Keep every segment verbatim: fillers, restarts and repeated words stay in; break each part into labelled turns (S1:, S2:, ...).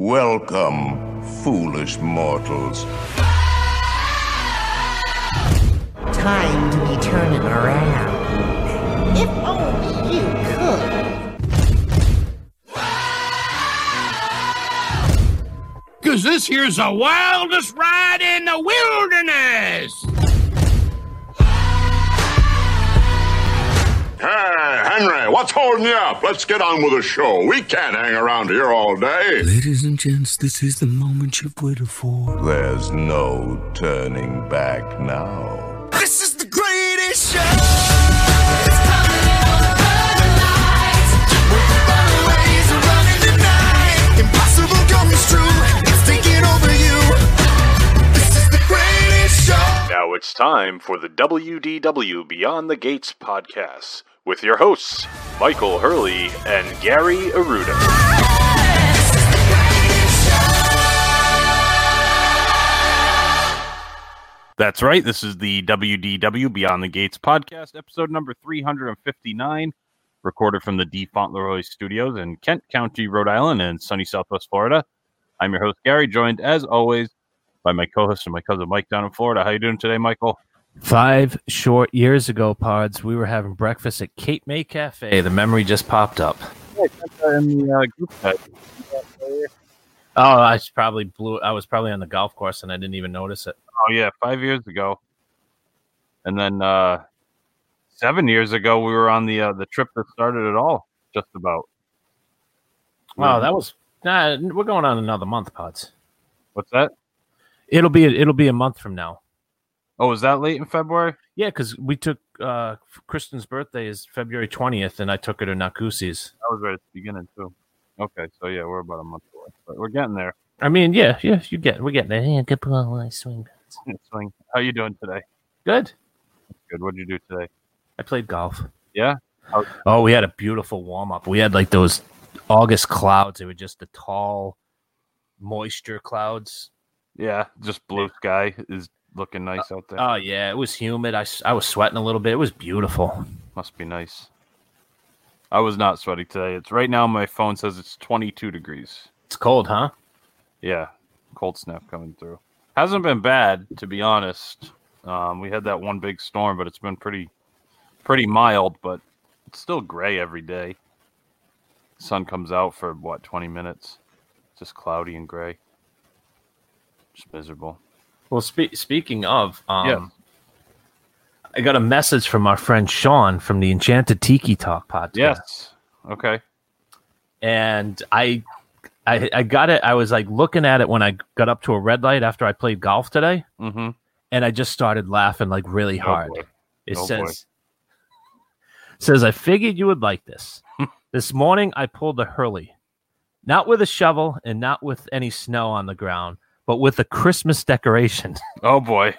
S1: Welcome, foolish mortals.
S2: Time to be turning around. If only you could.
S3: Cause this here's the wildest ride in the wilderness!
S4: Hey, Henry, what's holding you up? Let's get on with the show. We can't hang around here all day.
S5: Ladies and gents, this is the moment you've waited for.
S1: There's no turning back now.
S5: This is the greatest show!
S6: It's coming in on the burning lights. With the runaways are running the night. Impossible comes true. It's taking over you. This is the greatest show.
S7: Now it's time for the W D W Beyond the Gates podcast with your hosts, Michael Hurley and Gary Aruda. That's right. This is the W D W Beyond the Gates podcast, episode number three hundred fifty-nine, recorded from the D. Fauntleroy Studios in Kent County, Rhode Island, and sunny Southwest Florida. I'm your host, Gary, joined, as always, by my co-host and my cousin Mike down in Florida. How you doing today, Michael?
S8: Five short years ago, Pods, we were having breakfast at Cape May Cafe. The memory just popped up.
S7: Yeah, in the uh, group chat.
S8: Oh, I probably blew. I was probably on the golf course and I didn't even notice it.
S7: Oh yeah, five years ago, and then uh, seven years ago we were on the uh, the trip that started it all. Just about.
S8: Wow, that was. Nah, we're going on another month, Pods.
S7: What's that?
S8: It'll be. It'll be a month from now.
S7: Oh, was that late in February?
S8: Yeah, because we took uh, Kristen's birthday is February twentieth, and I took her to Nakusi's.
S7: That was right at the beginning too. Okay, so yeah, we're about a month away, but we're getting there.
S8: I mean, yeah, yeah, you get, we're getting there. Yeah, good ball, swing.
S7: Swing. How you doing today?
S8: Good.
S7: Good. What'd you do today?
S8: I played golf.
S7: Yeah. How-
S8: oh, we had a beautiful warm up. We had like those August clouds. They were just the tall moisture clouds.
S7: Yeah, just blue sky is looking nice
S8: uh,
S7: out there.
S8: Oh yeah, it was humid. I, I was sweating a little bit. It was beautiful.
S7: Must be nice. I was not sweaty today. It's right now. My phone says it's twenty-two degrees.
S8: It's cold, huh?
S7: Yeah, cold snap coming through. Hasn't been bad, to be honest. Um, we had that one big storm, but it's been pretty, pretty mild. But it's still gray every day. Sun comes out for what twenty minutes. Just cloudy and gray. Just miserable.
S8: Well, spe- speaking of, um,
S7: yeah.
S8: I got a message from our friend Sean from the Enchanted Tiki Talk podcast.
S7: Yes. Okay.
S8: And I, I, I got it. I was like looking at it when I got up to a red light after I played golf today,
S7: mm-hmm.
S8: and I just started laughing like really hard.
S7: Oh,
S8: it
S7: oh,
S8: says, says I figured you would like this. This morning I pulled a Hurley, not with a shovel and not with any snow on the ground, but with a Christmas decoration.
S7: Oh boy.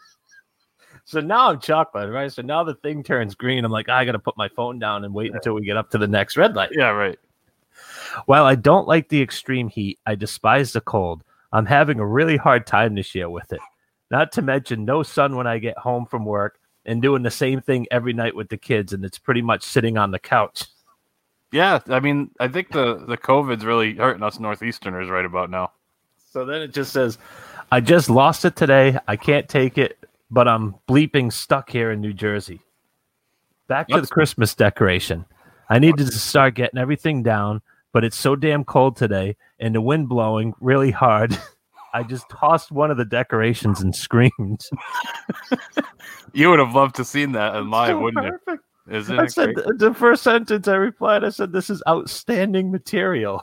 S8: So now I'm chocolate, right? So now the thing turns green. I'm like, I got to put my phone down and wait until we get up to the next red light.
S7: Yeah, right.
S8: While I don't like the extreme heat, I despise the cold. I'm having a really hard time this year with it. Not to mention no sun when I get home from work and doing the same thing every night with the kids, and it's pretty much sitting on the couch.
S7: Yeah, I mean, I think the, the COVID's really hurting us Northeasterners right about now.
S8: So then it just says, I just lost it today. I can't take it, but I'm bleeping stuck here in New Jersey. Back to
S7: That's-
S8: the Christmas decoration. I needed to start getting everything down, but it's so damn cold today and the wind blowing really hard. I just tossed one of the decorations and screamed.
S7: You would have loved to seen that in live,
S8: So
S7: wouldn't
S8: perfect.
S7: you? Isn't
S8: I
S7: it
S8: said
S7: great?
S8: the, the first sentence I replied, I said, this is outstanding material.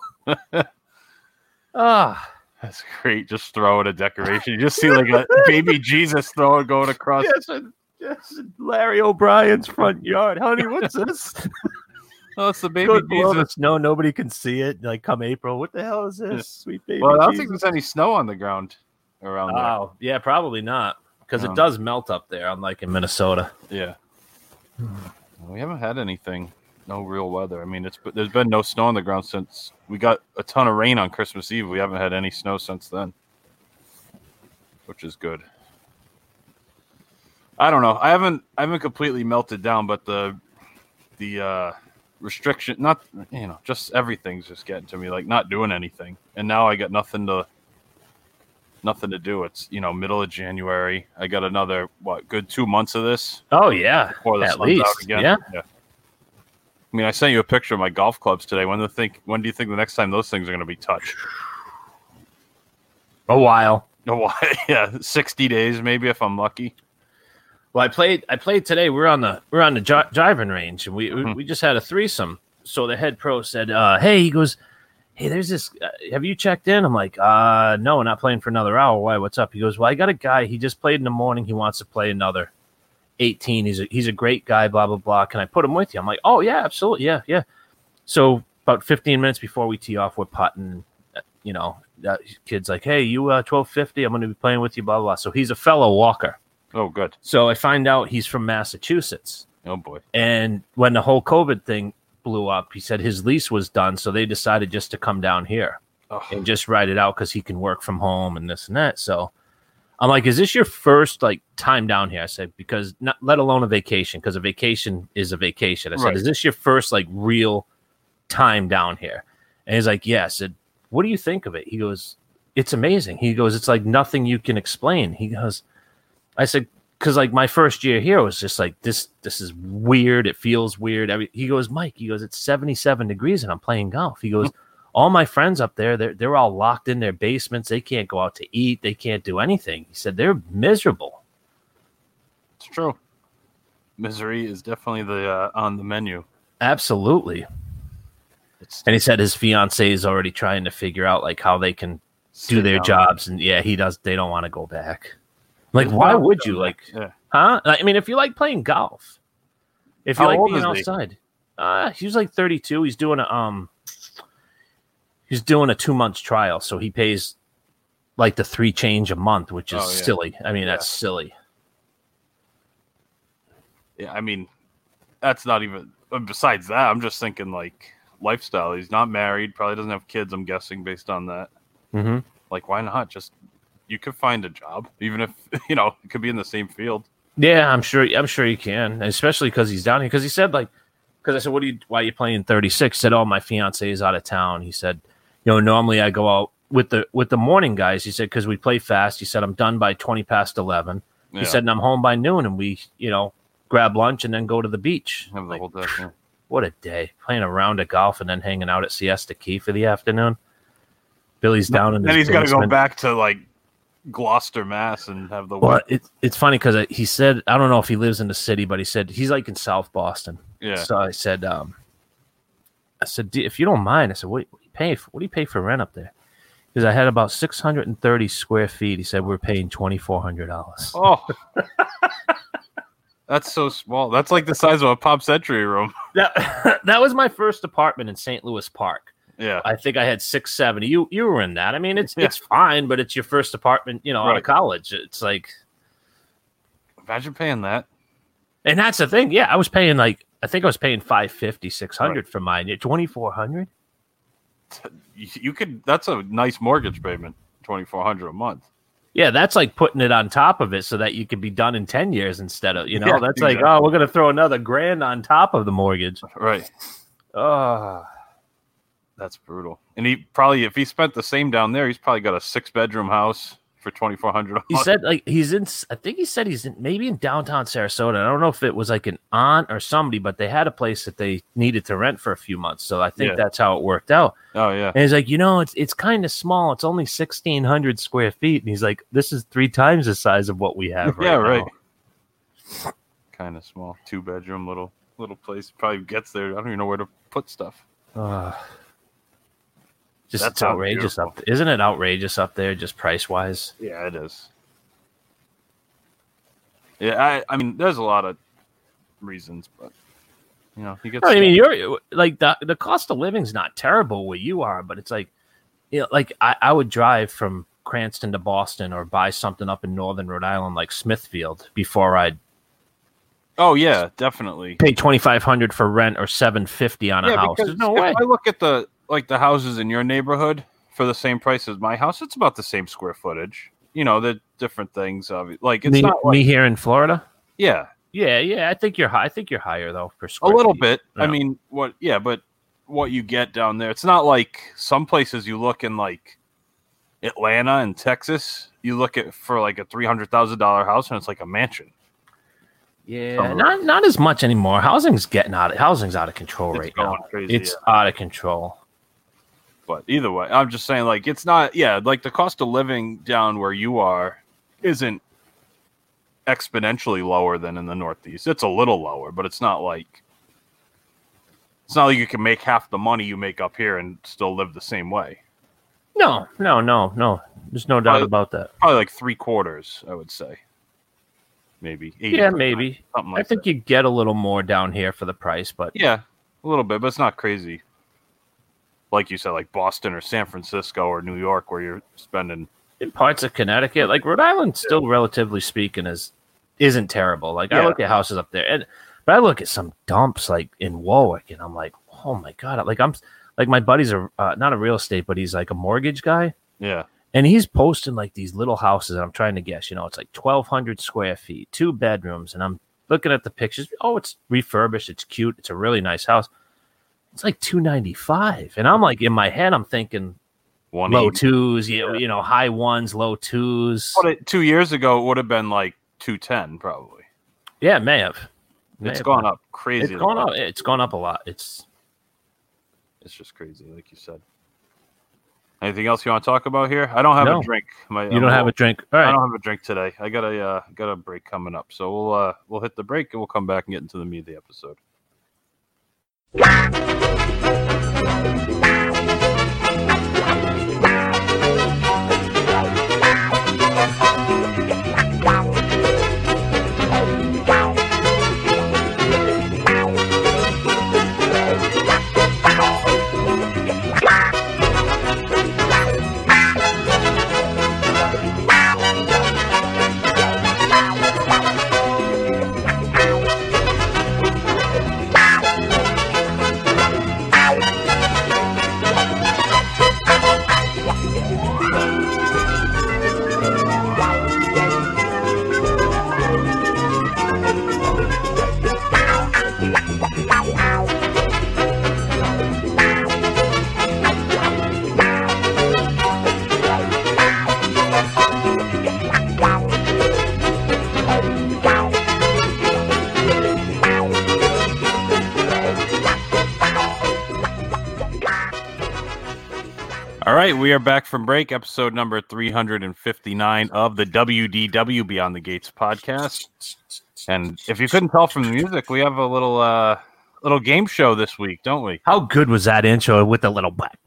S8: Ah.
S7: That's great. Just throwing a decoration. You just see like a baby Jesus throwing going across.
S8: Yes, and, yes, and Larry O'Brien's front yard. Honey, what's this?
S7: Oh, it's the baby
S8: Go below the
S7: Jesus.
S8: snow. Nobody can see it. Like come April, what the hell is this? Sweet baby.
S7: Well, I don't
S8: Jesus.
S7: think there's any snow on the ground around there.
S8: Oh, yeah, probably not because
S7: No.
S8: it does melt up there, unlike in Minnesota.
S7: Yeah. We haven't had anything. No real weather. I mean, it's there's been no snow on the ground since we got a ton of rain on Christmas Eve. We haven't had any snow since then, which is good. I don't know. I haven't I haven't completely melted down, but the the uh, restriction, not, you know, just everything's just getting to me, like not doing anything. And now I got nothing to, nothing to do. It's, you know, middle of January. I got another, what, good two months of this.
S8: Oh, yeah.
S7: Before the
S8: At
S7: sun's
S8: least.
S7: out again.
S8: Yeah.
S7: yeah. I mean, I sent you a picture of my golf clubs today. When do you think, when do you think the next time those things are going to be touched?
S8: A while.
S7: A while. Yeah. sixty days, maybe, if I'm lucky.
S8: Well, I played. I played today. We're on the we're on the j- driving range, and we
S7: Mm-hmm.
S8: we we just had a threesome. So the head pro said, uh, "Hey," he goes, "Hey, there's this. Uh, have you checked in?" I'm like, "Uh, no, not playing for another hour. Why? What's up?" He goes, "Well, I got a guy. He just played in the morning. He wants to play another eighteen. He's a he's a great guy. Blah blah blah. Can I put him with you?" I'm like, "Oh yeah, absolutely. Yeah, yeah." So about fifteen minutes before we tee off, we're putting. uh, You know, that kid's like, "Hey, you uh, twelve fifty. I'm going to be playing with you." Blah blah blah. So he's a fellow walker.
S7: Oh, good.
S8: So I find out he's from Massachusetts.
S7: Oh, boy.
S8: And when the whole COVID thing blew up, he said his lease was done. So they decided just to come down here
S7: Oh.
S8: and just write it out because he can work from home and this and that. So I'm like, is this your first like time down here? I said, because not let alone a vacation, because a vacation is a vacation. I said,
S7: Right.
S8: is this your first like real time down here? And he's like, yeah. I said, what do you think of it? He goes, it's amazing. He goes, it's like nothing you can explain. He goes, I said, because like my first year here was just like this. This is weird. It feels weird. Every, he goes, Mike. He goes, it's seventy-seven degrees and I'm playing golf. He goes, all my friends up there, they're they're all locked in their basements. They can't go out to eat. They can't do anything. He said they're miserable.
S7: It's true. Misery is definitely the uh, on the menu.
S8: Absolutely.
S7: It's
S8: And he said his fiance is already trying to figure out like how they can do
S7: sit
S8: their
S7: down.
S8: jobs. And yeah, he does. They don't want to go back. Like, why would you? Like,
S7: Yeah.
S8: huh? I mean, if you like playing golf, if you
S7: How
S8: like
S7: old
S8: being
S7: is he?
S8: outside, uh, he was like thirty-two. He's doing a um, he's doing a two months trial, so he pays like the three change a month, which is
S7: Oh, yeah.
S8: silly. I mean,
S7: Yeah.
S8: that's silly.
S7: Yeah, I mean, that's not even. uh, Besides that, I'm just thinking like lifestyle. He's not married. Probably doesn't have kids. I'm guessing based on that.
S8: Mm-hmm.
S7: Like, why not? Just you could find a job, even if you know it could be in the same field.
S8: Yeah, I'm sure. I'm sure you can, and especially because he's down here. Because he said like, because I said, "What do you? Why are you playing thirty-six?" He said, "Oh, my fiance is out of town." He said, "You know, normally I go out with the with the morning guys." He said, "Because we play fast." He said, "I'm done by twenty past eleven."
S7: Yeah.
S8: He said, "And I'm home by noon, and we, you know, grab lunch and then go to the beach."
S7: Have the
S8: Like,
S7: whole day. Yeah.
S8: what a day! Playing a round of golf and then hanging out at Siesta Key for the afternoon. Billy's down in his
S7: Then he's got to go
S8: basement.
S7: back to like Gloucester, Mass, and have the
S8: Well, it's it's funny because he said I don't know if he lives in the city, but he said he's like in South Boston.
S7: Yeah.
S8: So I said, um, I said, "D- if you don't mind, I said, what, what do you pay? For, what do you pay for rent up there? Because I had about six hundred and thirty square feet. He said we're paying twenty four hundred dollars.
S7: Oh, that's so small. That's like the size of a Pop Century room.
S8: That that was my first apartment in Saint Louis Park.
S7: Yeah.
S8: I think I had six seventy. You you were in that. I mean, it's
S7: Yeah.
S8: it's fine, but it's your first apartment, you know, out of
S7: Right.
S8: college. It's like,
S7: Imagine paying that.
S8: and that's the thing. Yeah, I was paying like I think I was paying five fifty, six hundred for mine. Twenty four hundred.
S7: You, you could. That's a nice mortgage payment. Twenty four hundred a month.
S8: Yeah, that's like putting it on top of it so that you could be done in ten years instead of, you know,
S7: Yeah,
S8: that's like,
S7: exactly.
S8: oh, we're going to throw another grand on top of the mortgage.
S7: Right.
S8: Oh,
S7: That's brutal. And he probably, if he spent the same down there, he's probably got a six bedroom house for twenty four hundred.
S8: he said like he's in, I think he said he's in, maybe in downtown Sarasota. I don't know if it was like an aunt or somebody, but they had a place that they needed to rent for a few months. So I think
S7: Yeah.
S8: that's how it worked out.
S7: Oh yeah.
S8: And he's like, you know, it's it's kind of small. It's only sixteen hundred square feet. And he's like, this is three times the size of what we have right
S7: Yeah,
S8: now.
S7: right. Kind of small, two bedroom little little place. Probably gets there. I don't even know where to put stuff.
S8: Uh, just
S7: That
S8: it's
S7: sounds
S8: outrageous
S7: beautiful.
S8: up, isn't it? Outrageous up there, just price wise.
S7: Yeah, it is. Yeah, I I mean, there's a lot of reasons, but you know, you get.
S8: I mean, you're like the the cost of living's not terrible where you are, but it's like, you know, like I, I would drive from Cranston to Boston or buy something up in northern Rhode Island like Smithfield before I'd
S7: oh yeah, definitely.
S8: pay twenty five hundred for rent or seven fifty on a
S7: Yeah,
S8: house.
S7: because
S8: There's no
S7: if
S8: way.
S7: I look at the like the houses in your neighborhood for the same price as my house, it's about the same square footage. You know, the different things of it. Like it's
S8: me,
S7: not like,
S8: me here in Florida.
S7: yeah,
S8: Yeah, yeah. I think you're high. I think you're higher though per
S7: A
S8: square
S7: little
S8: feet.
S7: bit. I
S8: Yeah.
S7: mean, what? Yeah, but what you get down there, it's not like some places you look in like Atlanta and Texas. You look at for like a three hundred thousand dollar house, and it's like a mansion.
S8: Yeah,
S7: Somewhere.
S8: not not as much anymore. Housing's getting out. Of, housing's out of control
S7: It's
S8: right
S7: going
S8: now.
S7: crazy,
S8: It's out of control.
S7: But either way, I'm just saying, like, it's not, yeah, like the cost of living down where you are isn't exponentially lower than in the Northeast. It's a little lower, but it's not like, it's not like you can make half the money you make up here and still live the same way.
S8: No, no, no, no. There's no doubt
S7: Probably-
S8: about that.
S7: Probably like three quarters, I would say. Maybe. eighty
S8: Yeah,
S7: percent,
S8: maybe.
S7: Something like
S8: I think
S7: that.
S8: you get a little more down here for the price, but
S7: Yeah, a little bit, but it's not crazy. Like you said, like Boston or San Francisco or New York, where you're spending.
S8: in parts of Connecticut, like Rhode Island, still relatively speaking, is isn't terrible. Like I
S7: Yeah.
S8: look at houses up there, and but I look at some dumps like in Warwick, and I'm like, oh my god! Like I'm like my buddy's a uh, not a real estate, but he's like a mortgage guy,
S7: Yeah.
S8: and he's posting like these little houses. And I'm trying to guess, you know, it's like twelve hundred square feet, two bedrooms, and I'm looking at the pictures. Oh, it's refurbished, it's cute, it's a really nice house. It's like two ninety-five, and I'm like in my head, I'm thinking
S7: One
S8: low
S7: eighty.
S8: twos, you, you know, high ones, low twos.
S7: But it, two years ago, it would have been like two ten, probably.
S8: Yeah, it may have. May
S7: It's
S8: have
S7: gone
S8: been.
S7: up crazy.
S8: It's gone up. It's gone up a lot. It's
S7: It's just crazy, like you said. Anything else you want to talk about here? I don't have
S8: No.
S7: a drink. My,
S8: you don't have a drink. All
S7: I
S8: right.
S7: don't have a drink today. I got a uh, got a break coming up, so we'll uh, we'll hit the break and we'll come back and get into the meat of the episode. All right, we are back from break, episode number three hundred fifty-nine of the W D W Beyond the Gates podcast. And if you couldn't tell from the music, we have a little uh, little game show this week, don't we?
S8: How good was that intro with the little black?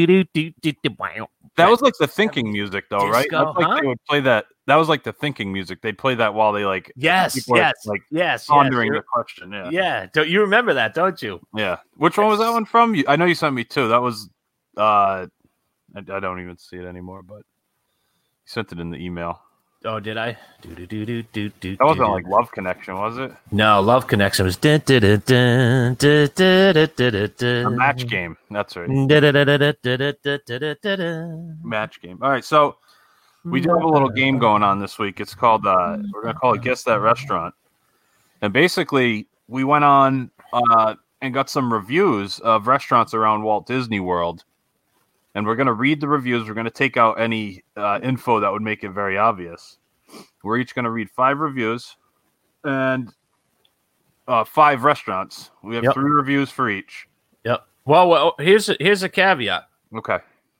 S7: That was like the thinking music, though, right?
S8: Disco,
S7: That's like
S8: huh?
S7: they would play that. That was like the thinking music. They'd play that while they like
S8: Yes,
S7: people are,
S8: yes,
S7: like
S8: yes,
S7: pondering
S8: yes.
S7: the question. Yeah,
S8: Yeah, don't you remember that, don't you?
S7: yeah. Which one was that one from? You, I know you sent me two. That was, uh, I, I don't even see it anymore, but you sent it in the email.
S8: Oh, did I? Do do do do do do.
S7: That wasn't like Love Connection, was it?
S8: No, Love Connection was dun, dun, dun, dun, dun, dun, dun, dun, dun.
S7: A match game. That's right.
S8: Dun, dun, dun, dun, dun, dun, dun, dun, dun, dun.
S7: Match game. All right, so we do have a little game going on this week. It's called uh, we're gonna call it Guess That Restaurant, and basically we went on uh, and got some reviews of restaurants around Walt Disney World, and we're gonna read the reviews. We're gonna take out any uh, info that would make it very obvious. We're each gonna read five reviews and uh, five restaurants. We have
S8: Yep.
S7: three reviews for each.
S8: Yep. Well, well, here's a, here's a caveat.
S7: Okay.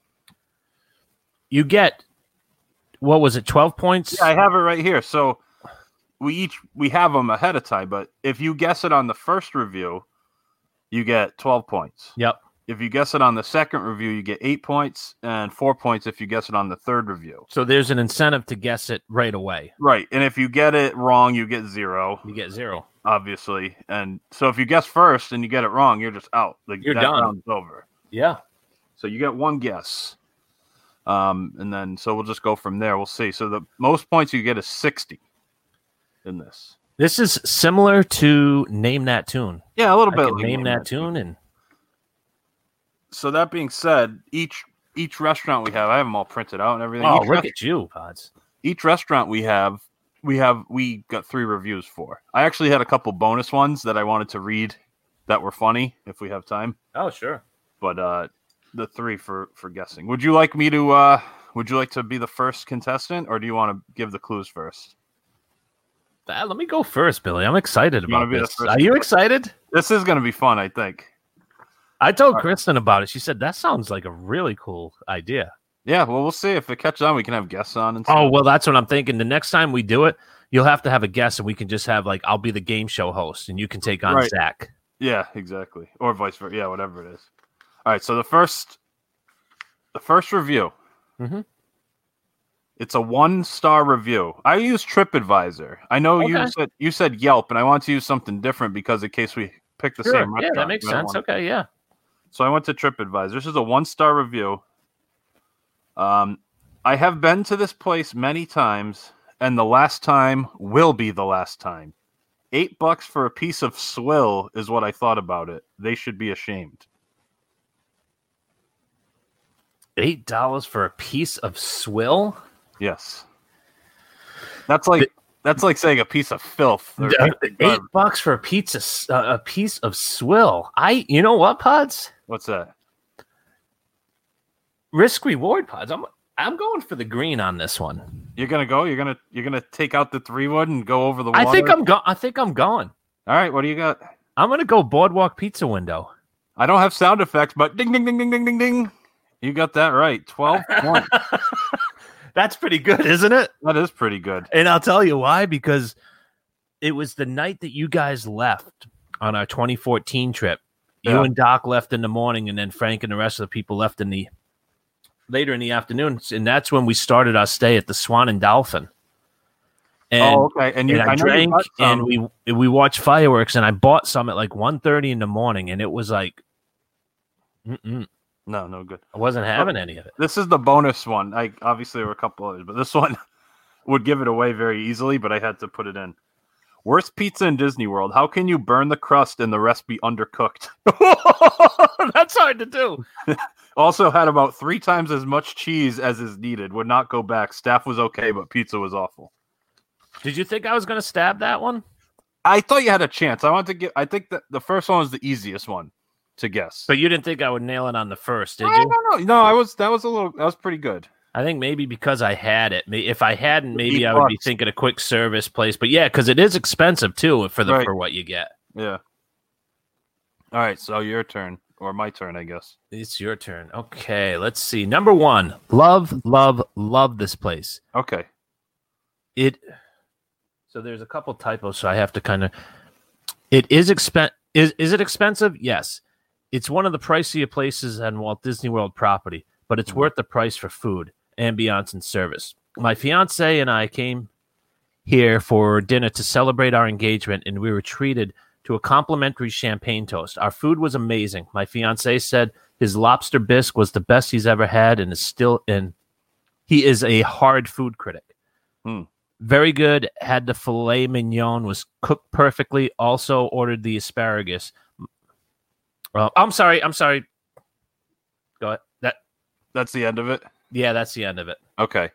S8: You get what was it? Twelve points.
S7: Yeah, I have it right here. So we each we have them ahead of time, but if you guess it on the first review, you get twelve points.
S8: Yep.
S7: If you guess it on the second review, you get eight points, and four points if you guess it on the third review.
S8: So there's an incentive to guess it right away.
S7: Right, and if you get it wrong, you get zero,
S8: You get zero.
S7: obviously. And so if you guess first and you get it wrong, you're just out. Like
S8: You're
S7: that
S8: done.
S7: round's over.
S8: Yeah.
S7: So you get one guess. Um, and then so we'll just go from there. We'll see. So the most points you get is sixty in this.
S8: This is similar to Name That Tune.
S7: Yeah, a little
S8: I
S7: bit.
S8: can
S7: like
S8: name that tune and
S7: So that being said, each each restaurant we have, I have them all printed out and everything.
S8: oh,
S7: each,
S8: look
S7: res-
S8: at you, Pods.
S7: each restaurant we have, we have we got three reviews for. I actually had a couple bonus ones that I wanted to read that were funny if we have time.
S8: Oh, sure.
S7: But uh, the three for, for guessing. Would you like me to? Uh, would you like to be the first contestant, or do you want to give the clues first?
S8: Uh, let me go first, Billy. I'm excited
S7: You wanna
S8: about
S7: be the
S8: this.
S7: first
S8: Are you
S7: contestant?
S8: excited?
S7: This is going to be fun, I think.
S8: I told
S7: All right.
S8: Kristen about it. She said that sounds like a really cool idea.
S7: Yeah, well, we'll see if it catches on. We can have guests on and stuff.
S8: Oh, well, that's what I'm thinking. The next time we do it, you'll have to have a guest, and we can just have like I'll be the game show host, and you can take on
S7: Right.
S8: Zach.
S7: Yeah, exactly, or vice versa. Yeah, whatever it is. All right, so the first, the first review.
S8: Mhm.
S7: It's a one-star review. I use TripAdvisor. I know you
S8: Okay.
S7: said you said Yelp, and I want to use something different because in case we pick the
S8: Sure.
S7: same
S8: Yeah,
S7: restaurant.
S8: that makes
S7: I don't
S8: sense.
S7: wanna-
S8: Okay, yeah.
S7: So I went to TripAdvisor. This is a one-star review. Um, I have been to this place many times, and the last time will be the last time. Eight bucks for a piece of swill is what I thought about it. They should be ashamed.
S8: Eight dollars for a piece of swill.
S7: Yes, that's like that's like saying a piece of filth. or
S8: Uh,
S7: piece of
S8: Eight
S7: garbage.
S8: bucks for a pizza, s- uh, a piece of swill. I, you know what, Pods?
S7: What's that?
S8: Risk reward, Pods. I'm, I'm going for the green on this one.
S7: You're gonna go. You're gonna you're gonna take out the three wood and go over the
S8: I
S7: water.
S8: think I'm go. I think I'm going.
S7: All right. What do you got?
S8: I'm gonna go boardwalk pizza window.
S7: I don't have sound effects, but ding ding ding ding ding ding ding. You got that right. Twelve points.
S8: That's pretty good, isn't it?
S7: That is pretty good.
S8: And I'll tell you why, because it was the night that you guys left on our twenty fourteen trip. You
S7: Yeah.
S8: and Doc left in the morning, and then Frank and the rest of the people left in the later in the afternoon. And that's when we started our stay at the Swan and Dolphin. And,
S7: oh, okay. And you,
S8: and I,
S7: I know you
S8: drank
S7: got some.
S8: and we we watched fireworks, and I bought some at like one thirty in the morning, and it was like, mm-mm,
S7: No, no good.
S8: I wasn't having any of it.
S7: This is the bonus one. I obviously there were a couple others, but this one would give it away very easily. But I had to put it in. Worst pizza in Disney World. How can you burn the crust and the rest be undercooked?
S8: That's hard to do.
S7: Also had about three times as much cheese as is needed. Would not go back. Staff was okay, but pizza was awful.
S8: Did you think I was going to stab that one?
S7: I thought you had a chance. I want to get. I think that the first one was the easiest one to guess.
S8: But you didn't think I would nail it on the first, did
S7: I
S8: you?
S7: don't know. No, I was. That was a little. That was pretty good.
S8: I think maybe because I had it. May- If I hadn't, maybe
S7: Eight
S8: I would be
S7: bucks.
S8: thinking a quick service place. But yeah, because it is expensive too for the
S7: Right.
S8: for what you get.
S7: Yeah. All right. So your turn, or my turn, I guess.
S8: It's your turn. Okay, let's see. Number one, love, love, love this place.
S7: Okay.
S8: It. So there's a couple typos, so I have to kind of. It is expen. Is is it expensive? Yes. It's one of the pricier places on Walt Disney World property, but it's worth the price for food, ambiance, and service. My fiance and I came here for dinner to celebrate our engagement, and we were treated to a complimentary champagne toast. Our food was amazing. My fiance said his lobster bisque was the best he's ever had, and is still in. He is a hard food critic.
S7: Hmm.
S8: Very good. Had the filet mignon, was cooked perfectly. Also ordered the asparagus. Well, I'm sorry. I'm sorry. Go ahead. That
S7: That's the end of it.
S8: yeah, that's the end of it.
S7: Okay.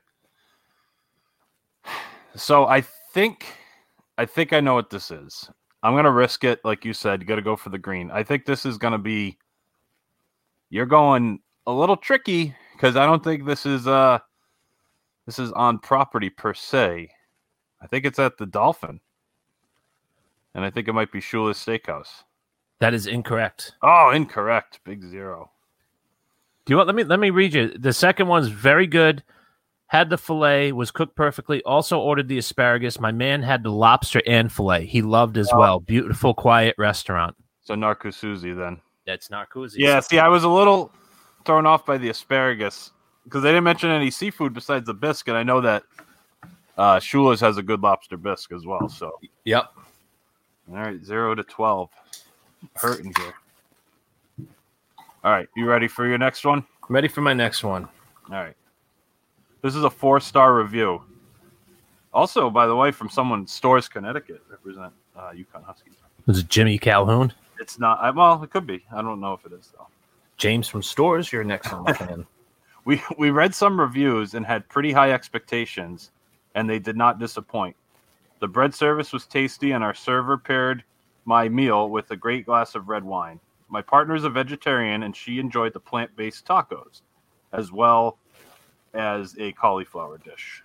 S7: So I think, I think I know what this is. I'm gonna risk it, like you said. You got to go for the green. I think this is gonna be. You're going a little tricky because I don't think this is uh, this is on property per se. I think it's at the Dolphin, and I think it might be Shula's Steakhouse.
S8: That is incorrect.
S7: Oh, incorrect. Big zero.
S8: Do you want? Let me let me read you. The second one's very good. Had the fillet, was cooked perfectly. Also ordered the asparagus. My man had the lobster and fillet. He loved as
S7: Oh.
S8: well. Beautiful, quiet restaurant.
S7: So Narcosuzi then.
S8: That's Narcoozies.
S7: Yeah, see, I was a little thrown off by the asparagus because they didn't mention any seafood besides the bisque, and I know that uh, Shula's has a good lobster bisque as well. So,
S8: Yep.
S7: all right, zero to twelve, hurting here. All right, you ready for your next one?
S8: Ready for my next one.
S7: All right, this is a four-star review. Also, by the way, from someone Stores, Connecticut, represent uh, Yukon Huskies.
S8: Was it Jimmy Calhoun?
S7: It's not. I, well, it could be. I don't know if it is though.
S8: James from Stores, your next one, my fan.
S7: We we read some reviews and had pretty high expectations, and they did not disappoint. The bread service was tasty, and our server paired my meal with a great glass of red wine. My partner is a vegetarian, and she enjoyed the plant-based tacos, as well as a cauliflower dish.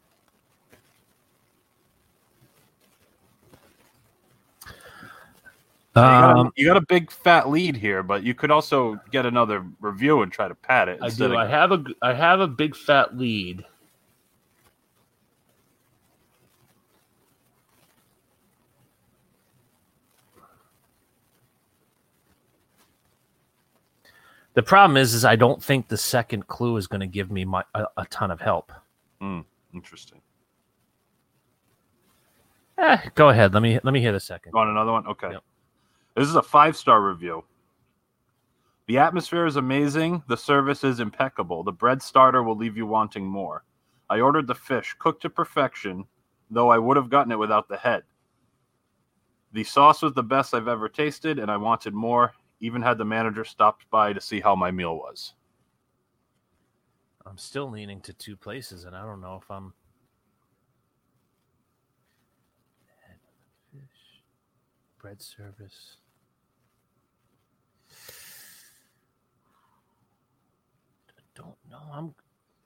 S7: So you, got a,
S8: Um,
S7: you got a big fat lead here, but you could also get another review and try to pad it.
S8: I
S7: instead
S8: do.
S7: of-
S8: I have a I have a big fat lead. The problem is, is I don't think the second clue is going to give me my, a, a ton of help.
S7: Hmm, interesting.
S8: Eh, go ahead. Let me let me hear the second.
S7: Want another one? Okay.
S8: Yep.
S7: This is a five-star review. The atmosphere is amazing. The service is impeccable. The bread starter will leave you wanting more. I ordered the fish, cooked to perfection, though I would have gotten it without the head. The sauce was the best I've ever tasted, and I wanted more. Even had the manager stopped by to see how my meal was.
S8: I'm still leaning to two places, and I don't know if I'm. Fish, bread service. I don't know. I'm.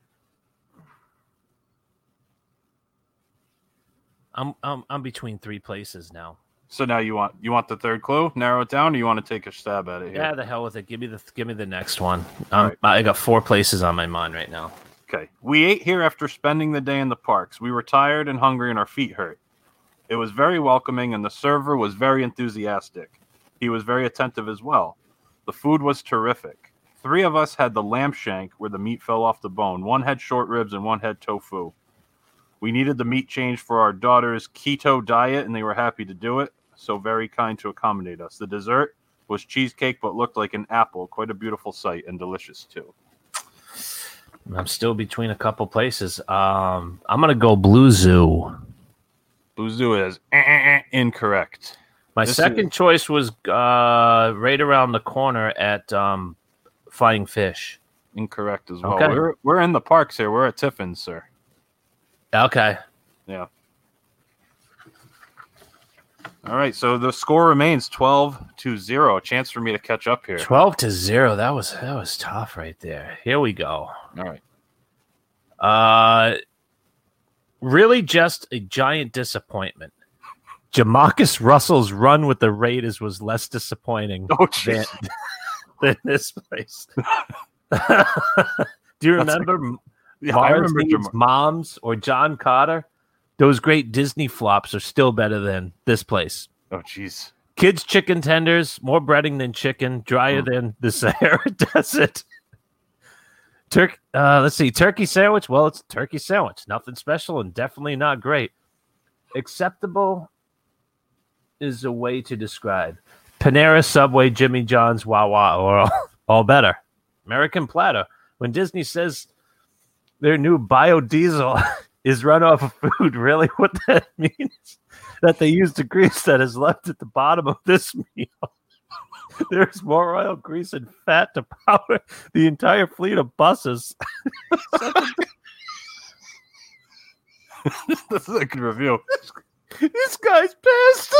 S8: I'm I'm I'm between three places now.
S7: So now you want you want the third clue? Narrow it down, or you want to take a stab at it here?
S8: Yeah, the hell with it. Give me the give me the next one. Um,
S7: right.
S8: I got four places on my mind right now.
S7: Okay. We ate here after spending the day in the parks. We were tired and hungry and our feet hurt. It was very welcoming, and the server was very enthusiastic. He was very attentive as well. The food was terrific. Three of us had the lamb shank where the meat fell off the bone. One had short ribs and one had tofu. We needed the meat change for our daughter's keto diet, and they were happy to do it. So very kind to accommodate us. The dessert was cheesecake, but looked like an apple. Quite a beautiful sight and delicious too.
S8: I'm still between a couple places. Um, I'm gonna go Blue Zoo.
S7: Blue Zoo is eh, eh, eh, incorrect.
S8: My
S7: This
S8: second
S7: is-
S8: choice was uh, right around the corner at um, Flying Fish.
S7: Incorrect as well.
S8: Okay.
S7: We're we're in the parks here. We're at Tiffin's, sir.
S8: Okay.
S7: Yeah. All right. So the score remains twelve to zero. A chance for me to catch up here.
S8: twelve to zero. That was that was tough right there. Here we go.
S7: All right.
S8: Uh, really just a giant disappointment. Jamarcus Russell's run with the Raiders was less disappointing
S7: Oh,
S8: than,
S7: jeez.
S8: than this place. Do you remember
S7: Yeah, I remember
S8: Marzine's
S7: Jamar-
S8: Moms or John Carter? Those great Disney flops are still better than this place.
S7: Oh, jeez.
S8: Kids chicken tenders, more breading than chicken, drier
S7: Mm.
S8: than the Sahara Desert. Turk, uh, let's see, turkey sandwich. Well, it's a turkey sandwich. Nothing special and definitely not great. Acceptable is a way to describe. Panera, Subway, Jimmy John's, Wawa, or all, all better. American platter. When Disney says their new biodiesel is run off of food, really what that means? That they use the grease that is left at the bottom of this meal. There's more oil, grease, and fat to power the entire fleet of buses.
S7: This is a good review.
S8: This guy's pissed.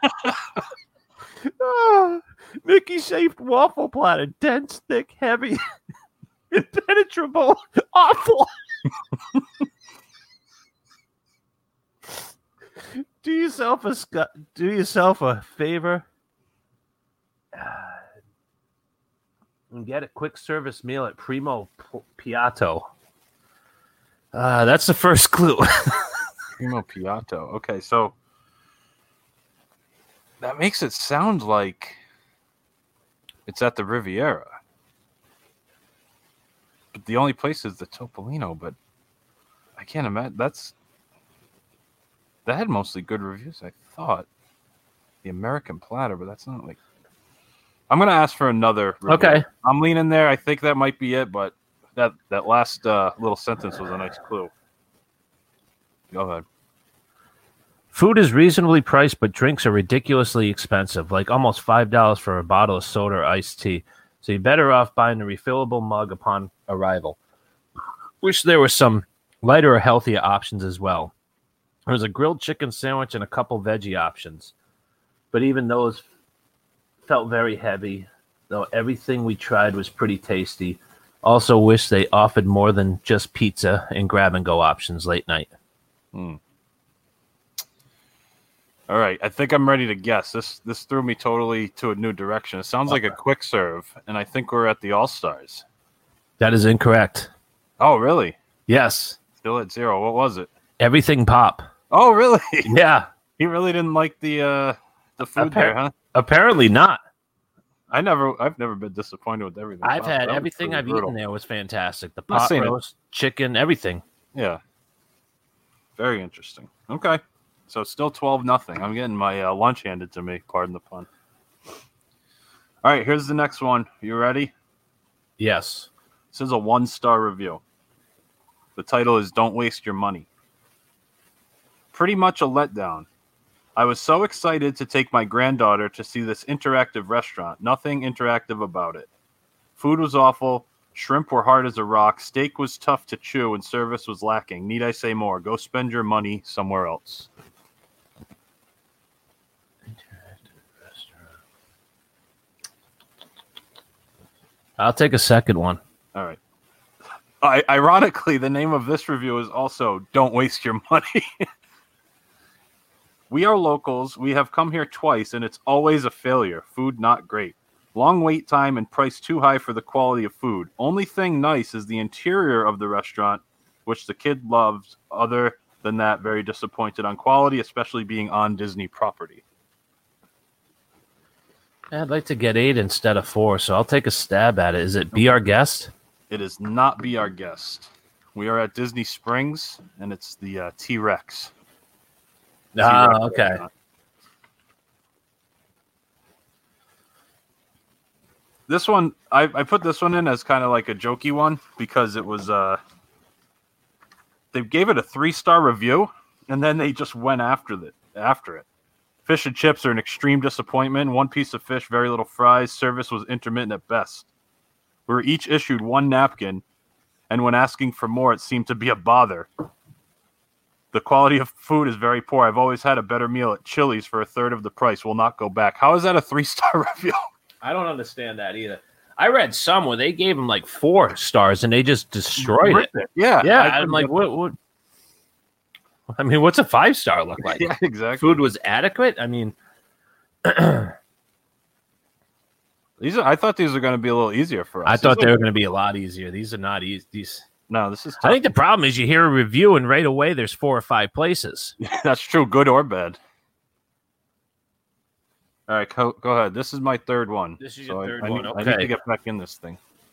S8: Oh, Mickey shaped waffle platter, dense, thick, heavy, impenetrable, awful. Do yourself a sc- do yourself a favor and get a quick service meal at Primo P- Piatto. Uh, that's the first clue.
S7: Primo Piatto. Okay, so that makes it sound like it's at the Riviera. But the only place is the Topolino, but I can't imagine. That's that had mostly good reviews, I thought. The American Platter, but that's not like. I'm gonna ask for another review.
S8: Okay.
S7: I'm leaning there. I think that might be it, but that that last uh, little sentence was a nice clue. Go ahead.
S8: Food is reasonably priced, but drinks are ridiculously expensive, like almost five dollars for a bottle of soda or iced tea. So you're better off buying a refillable mug upon arrival. Wish there were some lighter or healthier options as well. There was a grilled chicken sandwich and a couple veggie options. But even those felt very heavy, though everything we tried was pretty tasty. Also wish they offered more than just pizza and grab-and-go options late night.
S7: Hmm. All right, I think I'm ready to guess. This this threw me totally to a new direction. It sounds like a quick serve, and I think we're at the All-Stars.
S8: That is incorrect.
S7: Oh, really?
S8: Yes.
S7: Still at zero. What was it?
S8: Everything pop.
S7: Oh, really?
S8: Yeah.
S7: He really didn't like the uh, the food
S8: Appar-
S7: there, huh?
S8: Apparently not.
S7: I never, I've never been disappointed with everything.
S8: I've
S7: Pop.
S8: had
S7: That was
S8: everything
S7: pretty
S8: I've
S7: brutal.
S8: eaten there was fantastic. The
S7: Not
S8: pot
S7: seen it.
S8: roast, chicken, everything.
S7: Yeah. Very interesting. Okay. So still twelve nothing. I'm getting my uh, lunch handed to me. Pardon the pun. All right, here's the next one. You ready?
S8: Yes.
S7: This is a one-star review. The title is Don't Waste Your Money. Pretty much a letdown. I was so excited to take my granddaughter to see this interactive restaurant. Nothing interactive about it. Food was awful. Shrimp were hard as a rock. Steak was tough to chew, and service was lacking. Need I say more? Go spend your money somewhere else.
S8: I'll take a second one.
S7: All right. I, ironically, the name of this review is also Don't Waste Your Money. We are locals. We have come here twice, and it's always a failure. Food not great. Long wait time and price too high for the quality of food. Only thing nice is the interior of the restaurant, which the kid loves. Other than that, very disappointed on quality, especially being on Disney property.
S8: I'd like to get eight instead of four, so I'll take a stab at it. Is it Be Our Guest?
S7: It is not Be Our Guest. We are at Disney Springs, and it's the uh, T-Rex.
S8: Ah,
S7: T-Rex
S8: okay.
S7: restaurant. This one, I, I put this one in as kind of like a jokey one because it was, uh, they gave it a three-star review, and then they just went after it. After it. Fish and chips are an extreme disappointment. One piece of fish, very little fries. Service was intermittent at best. We were each issued one napkin, and when asking for more, it seemed to be a bother. The quality of food is very poor. I've always had a better meal at Chili's for a third of the price. Will not go back. How is that a three-star review?
S8: I don't understand that either. I read some where they gave them like four stars and they just destroyed it.
S7: it. Yeah.
S8: Yeah,
S7: I-
S8: I'm like, what, what? I mean, what's a five star look like?
S7: Yeah, exactly.
S8: Food was adequate. I mean,
S7: These are, I thought these were going to be a little easier for us.
S8: I thought
S7: These
S8: they
S7: are-
S8: were going to be a lot easier. These are not easy. These.
S7: No, this is
S8: I
S7: tough.
S8: think the problem is you hear a review and right away there's four or five places.
S7: That's true, good or bad. All right, go, go ahead. This is my third one.
S8: This is your
S7: I-
S8: third
S7: I,
S8: one,
S7: Need, I need
S8: okay.
S7: to get back in this thing.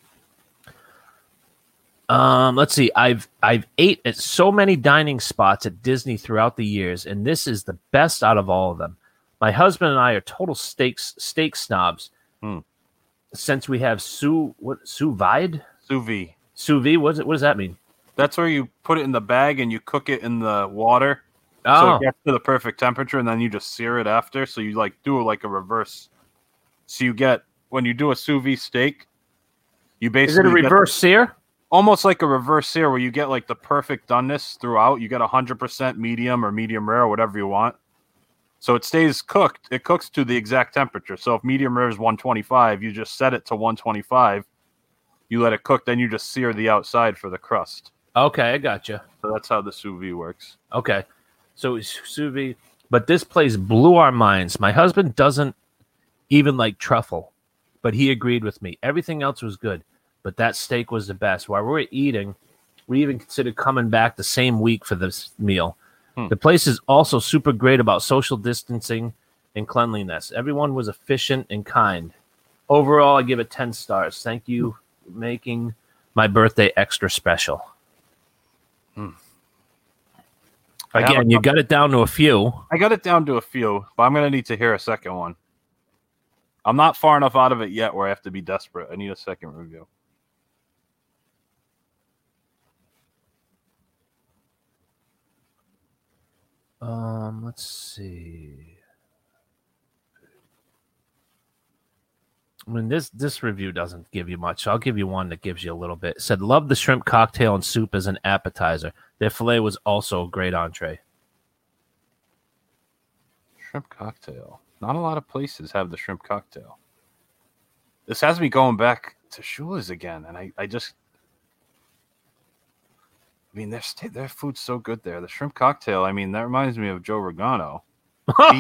S8: Um, let's see. I've I've ate at so many dining spots at Disney throughout the years, and this is the best out of all of them. My husband and I are total steaks steak snobs.
S7: Hmm.
S8: Since we have sous what sous vide
S7: Sous vide.
S8: sous vide, what, is it, what does that mean?
S7: That's where you put it in the bag and you cook it in the water. So
S8: Oh,
S7: it gets to the perfect temperature, and then you just sear it after. So you like do like a reverse. So you get when you do a sous vide steak, you
S8: is
S7: basically
S8: it a
S7: get
S8: reverse sear?
S7: almost like a reverse sear where you get like the perfect doneness throughout. You get a hundred percent medium or medium rare or whatever you want. So it stays cooked. It cooks to the exact temperature. So if medium rare is one twenty-five, you just set it to one twenty-five. You let it cook, then you just sear the outside for the crust.
S8: Okay, I got you.
S7: So that's how the sous vide works.
S8: Okay, so it's sous vide, but this place blew our minds. My husband doesn't even like truffle, but he agreed with me. Everything else was good, but that steak was the best. While we were eating, we even considered coming back the same week for this meal.
S7: Hmm.
S8: The place is also super great about social distancing and cleanliness. Everyone was efficient and kind. Overall, I give it ten stars. Thank you for making my birthday extra special.
S7: Hmm. I have
S8: Again,
S7: a
S8: you
S7: couple-
S8: got it down to a few.
S7: I got it down to a few, but I'm going to need to hear a second one. I'm not far enough out of it yet where I have to be desperate. I need a second review.
S8: Um, let's see. I mean, this this review doesn't give you much. So I'll give you one that gives you a little bit. It said, love the shrimp cocktail and soup as an appetizer. Their filet was also a great entree.
S7: shrimp cocktail. Not a lot of places have the shrimp cocktail. This has me going back to Shula's again, and I, I just... I mean, their, st- their food's so good there. The shrimp cocktail, I mean, that reminds me of Joe Regano. He,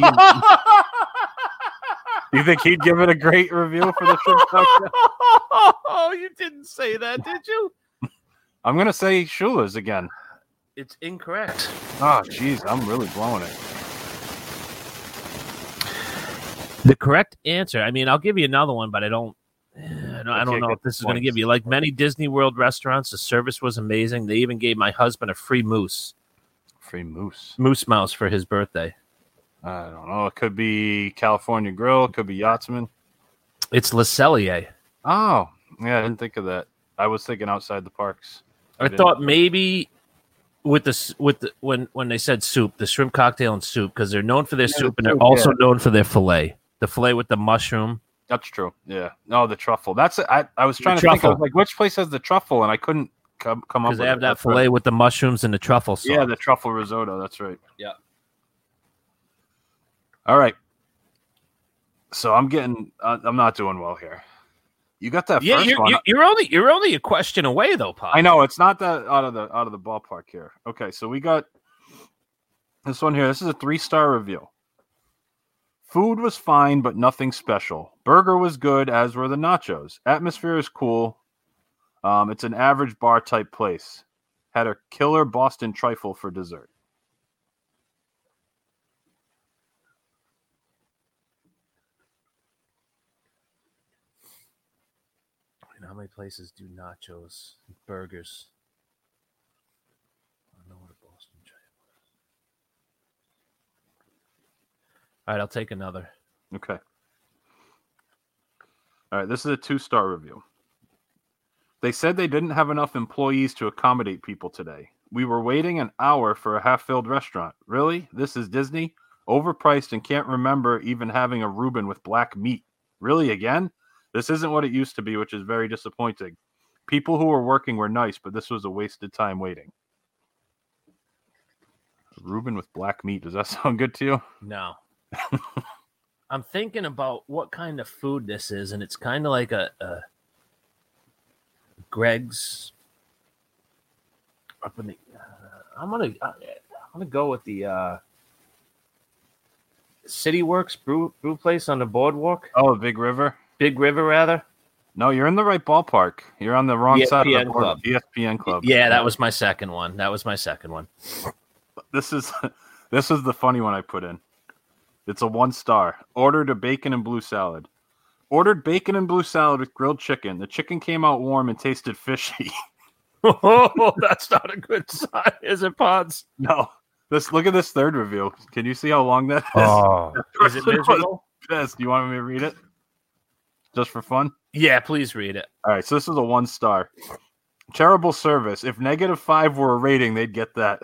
S7: you think he'd give it a great review for the shrimp cocktail?
S8: Oh, you didn't say that, did you?
S7: I'm going to say Shula's again.
S8: It's incorrect.
S7: Oh, jeez, I'm really blowing it.
S8: The correct answer, I mean, I'll give you another one, but I don't I don't, I don't know if this is going to give you. Like many Disney World restaurants, the service was amazing. They even gave my husband a free moose.
S7: Free moose?
S8: Moose mouse for his birthday.
S7: I don't know. It could be California Grill. It could be Yachtsman.
S8: It's Le Cellier.
S7: Oh, yeah, I didn't think of that. I was thinking outside the parks.
S8: I,
S7: I
S8: thought maybe with the with the, when when they said soup, the shrimp cocktail and soup, because they're known for their
S7: Yeah,
S8: soup
S7: the
S8: and they're
S7: soup,
S8: also
S7: yeah.
S8: known for their fillet. The fillet with the mushroom.
S7: That's true. Yeah. No, the truffle. That's it. I, I was trying
S8: The
S7: to think. I
S8: truffle.
S7: was like, which place has the truffle? And I couldn't come, come up
S8: Because
S7: with
S8: they have
S7: it.
S8: that
S7: That's
S8: fillet
S7: right.
S8: with the mushrooms and the truffle sauce.
S7: Yeah, the truffle risotto. That's right.
S8: Yeah.
S7: All right. So I'm getting. Uh, I'm not doing well here. You got that
S8: Yeah,
S7: first
S8: you're,
S7: one.
S8: you're, you're only you're only a question away though, Pop.
S7: I know it's not that out of the out of the ballpark here. Okay, so we got this one here. This is a three star review. Food was fine, but nothing special. Burger was good, as were the nachos. Atmosphere is cool. Um, it's an average bar type place. Had a killer Boston trifle for dessert.
S8: You know how many places do nachos, burgers? I don't know what a Boston trifle is. All right, I'll take another.
S7: Okay. All right, this is a two-star review. They said they didn't have enough employees to accommodate people today. We were waiting an hour for a half-filled restaurant. Really? This is Disney? Overpriced and can't remember even having a Reuben with black meat. Really again? This isn't what it used to be, which is very disappointing. People who were working were nice, but this was a wasted time waiting. Reuben with black meat. Does that sound good to you?
S8: No. I'm thinking about what kind of food this is, and it's kind of like a, a Greg's. Up in the, uh, I'm gonna I'm gonna go with the uh, City Works brew brew place on the boardwalk.
S7: Oh, Big River.
S8: Big River, rather.
S7: No, you're in the right ballpark. You're on the wrong side of
S8: E S P N
S7: the board.
S8: Club.
S7: E S P N Club.
S8: Yeah, that was my second one. That was my second one.
S7: This is this is the funny one I put in. It's a one star. Ordered a bacon and blue salad. Ordered bacon and blue salad with grilled chicken. The chicken came out warm and tasted fishy.
S8: Oh, that's not a good sign, is it, Pods?
S7: No. This look at this third review. Can you see how long that is?
S8: Oh,
S7: That
S8: is it
S7: person was
S8: miserable?
S7: pissed. You want me to read it? Just for fun?
S8: Yeah, please read it.
S7: All right, so this is a one star. Terrible service. If negative five were a rating, they'd get that.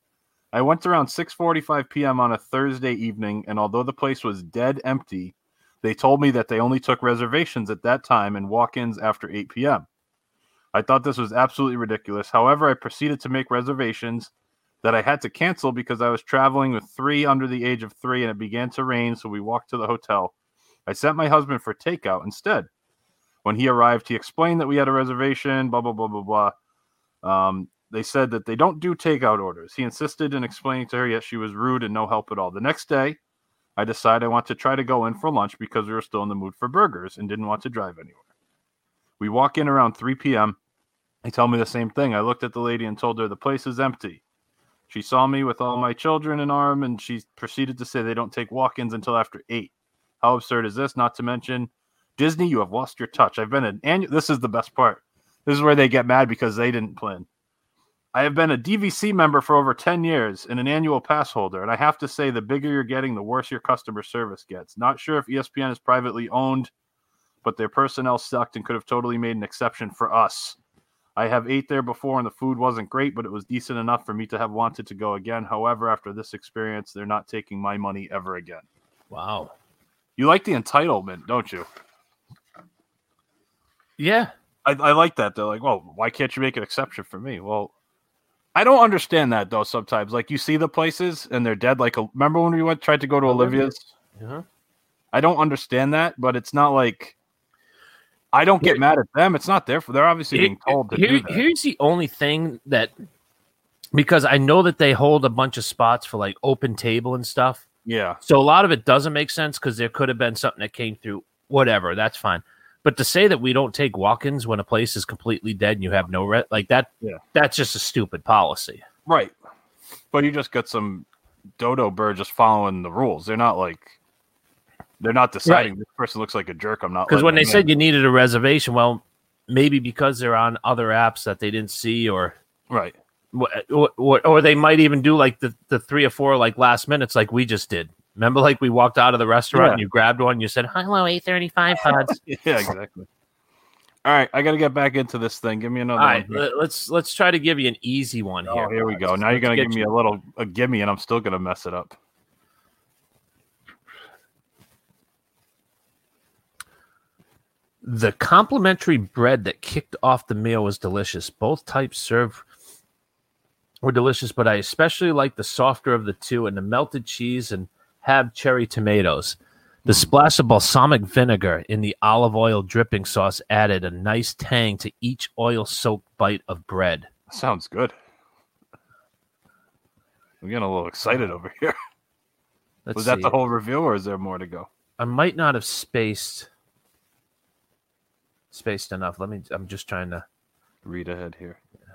S7: I went around six forty-five p.m. on a Thursday evening, and although the place was dead empty, they told me that they only took reservations at that time and walk-ins after eight p.m. I thought this was absolutely ridiculous. However, I proceeded to make reservations that I had to cancel because I was traveling with three under the age of three, and it began to rain, so we walked to the hotel. I sent my husband for takeout instead. When he arrived, he explained that we had a reservation, blah, blah, blah, blah, blah. Um, they said that they don't do takeout orders. He insisted in explaining to her, yet she was rude and no help at all. The next day, I decided I want to try to go in for lunch because we were still in the mood for burgers and didn't want to drive anywhere. We walk in around three p.m. They tell me the same thing. I looked at the lady and told her the place is empty. She saw me with all my children in arm, and she proceeded to say they don't take walk-ins until after eight. How absurd is this? Not to mention, Disney, you have lost your touch. I've been an annual. This is the best part. This is where they get mad because they didn't plan. I have been a D V C member for over ten years and an annual pass holder, and I have to say the bigger you're getting, the worse your customer service gets. Not sure if E S P N is privately owned, but their personnel sucked and could have totally made an exception for us. I have ate there before, and the food wasn't great, but it was decent enough for me to have wanted to go again. However, after this experience, they're not taking my money ever again.
S8: Wow.
S7: You like the entitlement, don't you?
S8: Yeah.
S7: I, I like that. They're like, well, why can't you make an exception for me? Well, I don't understand that though. Sometimes, like you see the places and they're dead. Like, remember when we went tried to go to Olivia's?
S8: Uh-huh.
S7: I don't understand that, but it's not like I don't get
S8: Here-
S7: mad at them. It's not their fault. They're obviously
S8: Here-
S7: being told to
S8: here-
S7: do that.
S8: Here's the only thing that, because I know that they hold a bunch of spots for like open table and stuff.
S7: Yeah,
S8: So a lot of it doesn't make sense because there could have been something that came through. Whatever, that's fine. But to say that we don't take walk-ins when a place is completely dead and you have no re- like that,
S7: Yeah.
S8: that's just a stupid policy.
S7: right. But you just got some dodo bird just following the rules. They're not like they're not deciding this person looks like a jerk. I'm not
S8: Because when
S7: letting
S8: they
S7: them in.
S8: said you needed a reservation, well, maybe because they're on other apps that they didn't see, or
S7: right.
S8: or, or, or they might even do like the, the three or four like last minutes like we just did. Remember, like we walked out of the restaurant
S7: Yeah.
S8: and you grabbed one and you said, hello, eight thirty-five pods.
S7: Yeah, exactly. All right, I got to get back into this thing. Give me another
S8: All right,
S7: one. here.
S8: let- let's let's try to give you an easy one here.
S7: Oh, here we go.
S8: Pods.
S7: Now you're
S8: Let's
S7: gonna
S8: get
S7: give me
S8: you-
S7: a little a gimme, and I'm still gonna mess it up.
S8: The complimentary bread that kicked off the meal was delicious. Both types served were delicious, but I especially like the softer of the two, and the melted cheese and have cherry tomatoes. The splash of balsamic vinegar in the olive oil dripping sauce added a nice tang to each oil-soaked bite of bread.
S7: Sounds good. I'm getting a little excited over here.
S8: Let's
S7: Was that
S8: see.
S7: the whole review, or is there more to go?
S8: I might not have spaced spaced enough. Let me. I'm just trying to.
S7: Read ahead here.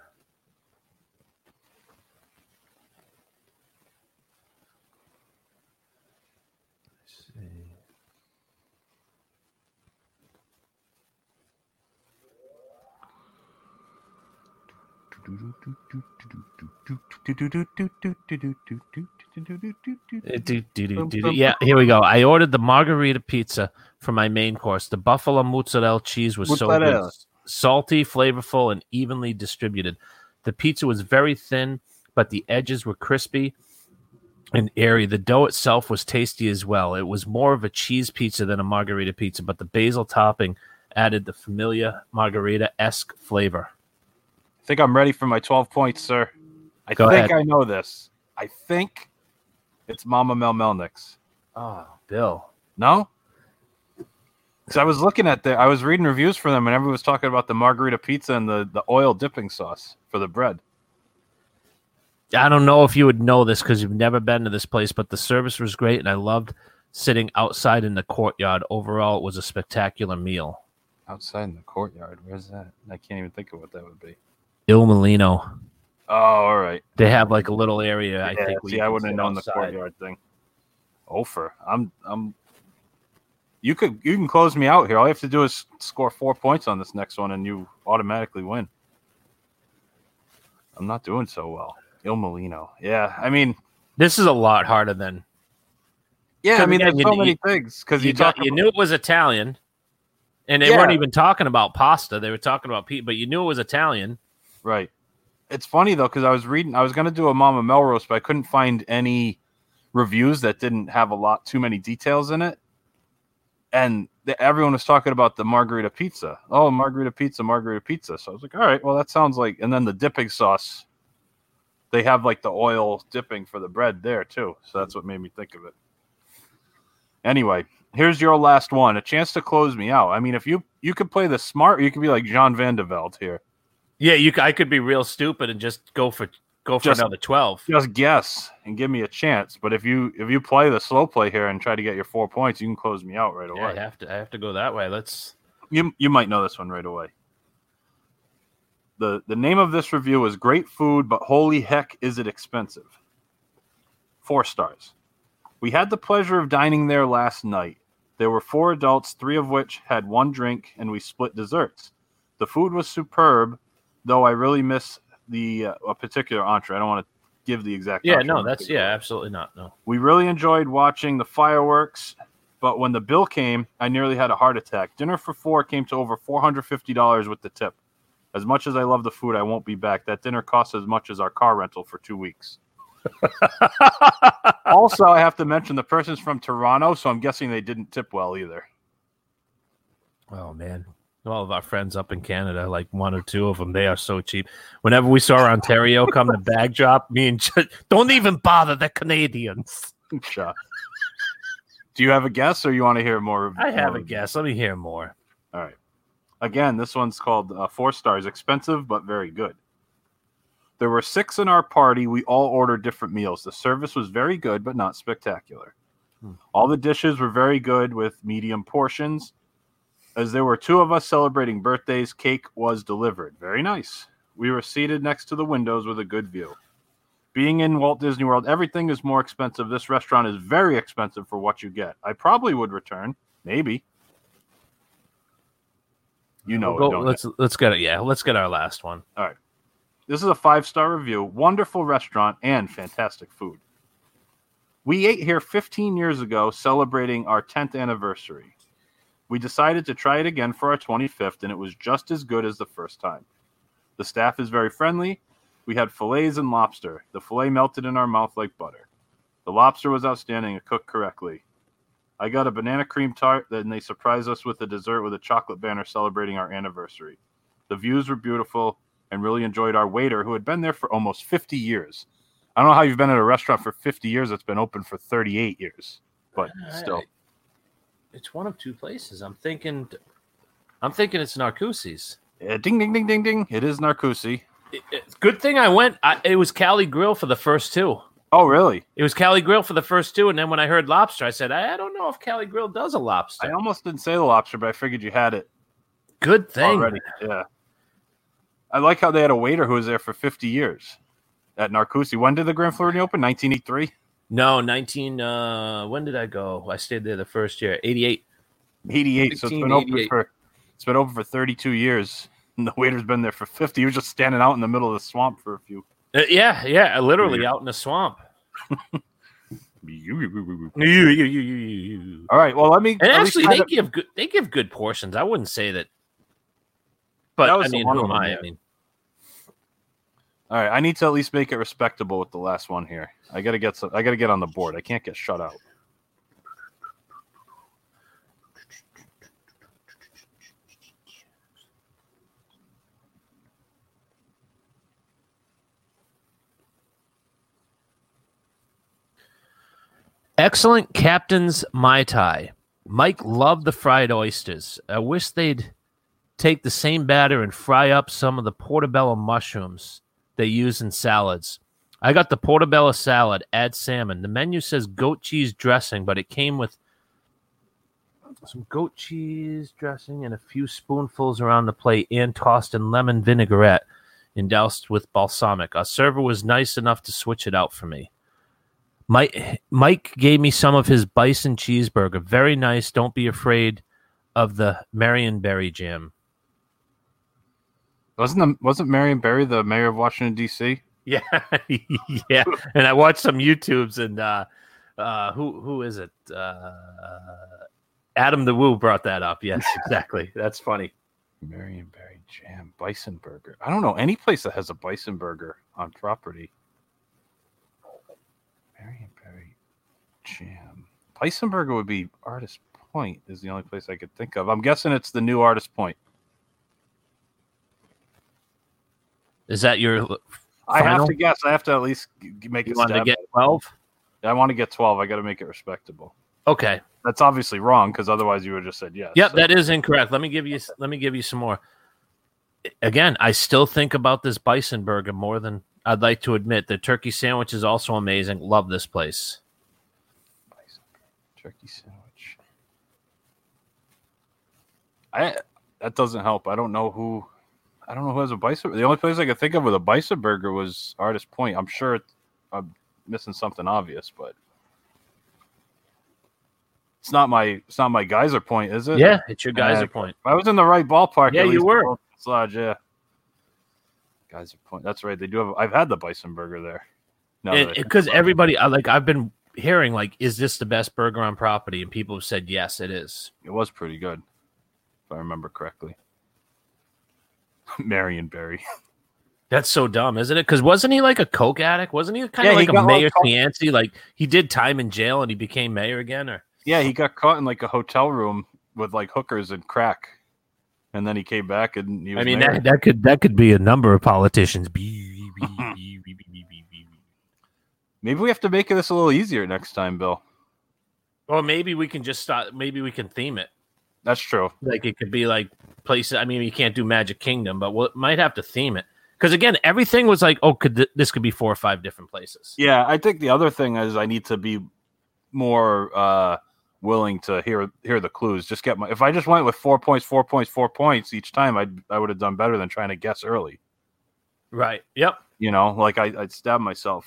S8: Uh, do, do, do, do, do. Yeah, here we go. I ordered the margarita pizza for my main course. The buffalo mozzarella cheese was so good.
S7: Mozzarella.
S8: Salty, flavorful, and evenly distributed. The pizza was very thin, but the edges were crispy and airy. The dough itself was tasty as well. It was more of a cheese pizza than a margarita pizza, but the basil topping added the familiar margarita-esque flavor.
S7: I think I'm ready for my twelve points, sir. I
S8: Go
S7: think
S8: ahead.
S7: I know this. I think it's Mama Mel Melnick's.
S8: Oh, Bill.
S7: No? Because I was looking at the, I was reading reviews for them, and everyone was talking about the margarita pizza and the, the oil dipping sauce for the bread.
S8: I don't know if you would know this because you've never been to this place, but the service was great, and I loved sitting outside in the courtyard. Overall, it was a spectacular meal.
S7: Outside in the courtyard. Where's that? I can't even think of what that would be.
S8: Il Molino.
S7: Oh, all right.
S8: They have like a little area. I
S7: yeah,
S8: think. where
S7: see,
S8: you
S7: I
S8: can
S7: wouldn't have
S8: sit
S7: known
S8: outside.
S7: the courtyard thing. Ofer. I'm, I'm. You could, you can close me out here. All you have to do is score four points on this next one, and you automatically win. I'm not doing so well. Il Molino. Yeah, I mean,
S8: This is a lot harder than
S7: yeah, I
S8: Because
S7: mean,
S8: again,
S7: there's
S8: you-
S7: so many
S8: you-
S7: things because
S8: you.
S7: you,
S8: Got,
S7: talk
S8: you
S7: about-
S8: knew it was Italian, and they
S7: Yeah.
S8: weren't even talking about pasta. They were talking about pizza, but you knew it was Italian.
S7: Right. It's funny though because I was reading. I was going to do a Mama Melrose, but I couldn't find any reviews that didn't have a lot too many details in it. And the, everyone was talking about the margarita pizza. Oh, margarita pizza, margarita pizza. So I was like, all right, well, that sounds like. And then the dipping sauce, they have like the oil dipping for the bread there too. So that's what made me think of it. Anyway, here's your last one. A chance to close me out. I mean, if you you could play the smart, you could be like John Van de Velde here.
S8: Yeah, you. c- I could be real stupid and just go for go for
S7: Just-
S8: another twelve.
S7: Just guess and give me a chance. But if you if you play the slow play here and try to get your four points, you can close me out right
S8: Yeah, I
S7: away.
S8: have to. I have to go that way. Let's.
S7: You you might know this one right away. The the name of this review is Great Food, but holy heck is it expensive. Four stars. We had the pleasure of dining there last night. There were four adults, three of which had one drink, and we split desserts. The food was superb, though I really miss the uh, a particular entree. I don't want to give the exact
S8: Yeah,
S7: entree.
S8: no, that's yeah, absolutely not. No.
S7: We really enjoyed watching the fireworks, but when the bill came, I nearly had a heart attack. Dinner for four came to over four hundred fifty dollars with the tip. As much as I love the food, I won't be back. That dinner cost as much as our car rental for two weeks. Also, I have to mention the person's from Toronto, so I'm guessing they didn't tip well either.
S8: Oh man. All of our friends up in Canada, like one or two of them, they are so cheap. Whenever we saw Ontario come to bag drop, me and Ch- don't even bother. They're Canadians.
S7: Shut. Do you have a guess, or you want to hear more?
S8: I have
S7: more
S8: a guess. Let me hear more.
S7: All right. Again, this one's called uh, Four Stars. Expensive, but very good. There were six in our party. We all ordered different meals. The service was very good, but not spectacular. Hmm. All the dishes were very good with medium portions. As there were two of us celebrating birthdays, cake was delivered. Very nice. We were seated next to the windows with a good view. Being in Walt Disney World, everything is more expensive. This restaurant is very expensive for what you get. I probably would return. Maybe. You know
S8: We'll
S7: it,
S8: go,
S7: don't
S8: let's
S7: you?
S8: let's get it. Yeah, let's get our last one.
S7: All right. This is a five-star review. Wonderful restaurant and fantastic food. We ate here fifteen years ago, celebrating our tenth anniversary. We decided to try it again for our twenty-fifth, and it was just as good as the first time. The staff is very friendly. We had fillets and lobster. The fillet melted in our mouth like butter. The lobster was outstanding and cooked correctly. I got a banana cream tart, then they surprised us with a dessert with a chocolate banner celebrating our anniversary. The views were beautiful, and really enjoyed our waiter, who had been there for almost fifty years. I don't know how you've been at a restaurant for fifty years that's been open for thirty-eight years, but still.
S8: It's one of two places. I'm thinking I'm thinking it's Narcoossee's.
S7: Yeah, ding, ding, ding, ding, ding. It is Narcoossee.
S8: It, it, good thing I went. I, it was Cali Grill for the first two.
S7: Oh, really?
S8: It was Cali Grill for the first two, and then when I heard lobster, I said, I, I don't know if Cali Grill does a lobster.
S7: I almost didn't say the lobster, but I figured you had it.
S8: Good thing.
S7: Already. Yeah. I like how they had a waiter who was there for fifty years at Narcoossee. When did the Grand Floridian open? nineteen eighty-three?
S8: No, nineteen. Uh, when did I go? I stayed there the first year. eighty-eight.
S7: eighty-eight. So it's been open for it's been open for thirty-two years. And the waiter's been there for fifty. He was just standing out in the middle of the swamp for a few.
S8: Uh, yeah, yeah, literally yeah. out in the swamp.
S7: All right. Well, let me.
S8: And actually, they of, give good. They give good portions. I wouldn't say that. But that was I mean, who am I? I mean.
S7: All right, I need to at least make it respectable with the last one here. I gotta get some, I gotta get on the board. I can't get shut out.
S8: Excellent Captain's Mai Tai. Mike loved the fried oysters. I wish they'd take the same batter and fry up some of the portobello mushrooms they use in salads. I got the portobello salad, add salmon. The menu says goat cheese dressing, but it came with some goat cheese dressing and a few spoonfuls around the plate and tossed in lemon vinaigrette and doused with balsamic. Our server was nice enough to switch it out for me. Mike, Mike gave me some of his bison cheeseburger. Very nice. Don't be afraid of the Marionberry jam.
S7: Wasn't the, wasn't Marion Barry the mayor of Washington, D C?
S8: Yeah, yeah. And I watched some YouTubes, and uh, uh, who who is it? Uh, Adam the Woo brought that up. Yes, exactly. That's funny.
S7: Marion Barry jam, bison burger. I don't know any place that has a bison burger on property. Marion Barry jam, bison burger would be Artist Point. Is the only place I could think of. I'm guessing it's the new Artist Point.
S8: Is that your final?
S7: I have to guess. I have to at least make
S8: you
S7: it.
S8: Want to get twelve?
S7: I want to get twelve. I got to make it respectable.
S8: Okay,
S7: that's obviously wrong because otherwise you would have just said yes.
S8: Yep,
S7: so.
S8: That is incorrect. Let me give you. Let me give you some more. Again, I still think about this bison burger more than I'd like to admit. The turkey sandwich is also amazing. Love this place.
S7: Bison turkey sandwich. I that doesn't help. I don't know who. I don't know who has a bison. The only place I could think of with a bison burger was Artist Point. I'm sure it's, I'm missing something obvious, but it's not my it's not my Geyser Point, is it?
S8: Yeah, it's your Geyser
S7: uh,
S8: Point.
S7: I was in the right ballpark.
S8: Yeah, you were.
S7: Lodge, yeah. Geyser Point. That's right. They do have. I've had the bison burger there.
S8: Because everybody, like, I've been hearing, like, is this the best burger on property? And people have said yes, it is.
S7: It was pretty good, if I remember correctly. Marion Barry.
S8: That's so dumb, isn't it? Because wasn't he like a coke addict? Wasn't he kind of
S7: yeah,
S8: like
S7: a
S8: mayor's fiancé? Like he did time in jail and he became mayor again? Or
S7: yeah, he got caught in like a hotel room with like hookers and crack. and then he came back and he was
S8: I mean,
S7: mayor.
S8: that, that could that could be a number of politicians.
S7: Maybe we have to make this a little easier next time, Bill.
S8: Or maybe we can just start. Maybe we can theme it.
S7: That's true.
S8: Like it could be like places. I mean, you can't do Magic Kingdom, but we might have to theme it because again, everything was like, oh, could th- this could be four or five different places?
S7: Yeah, I think the other thing is I need to be more uh, willing to hear hear the clues. Just get my. If I just went with four points, four points, four points each time, I I would have done better than trying to guess early.
S8: Right. Yep.
S7: You know, like I, I'd stab myself.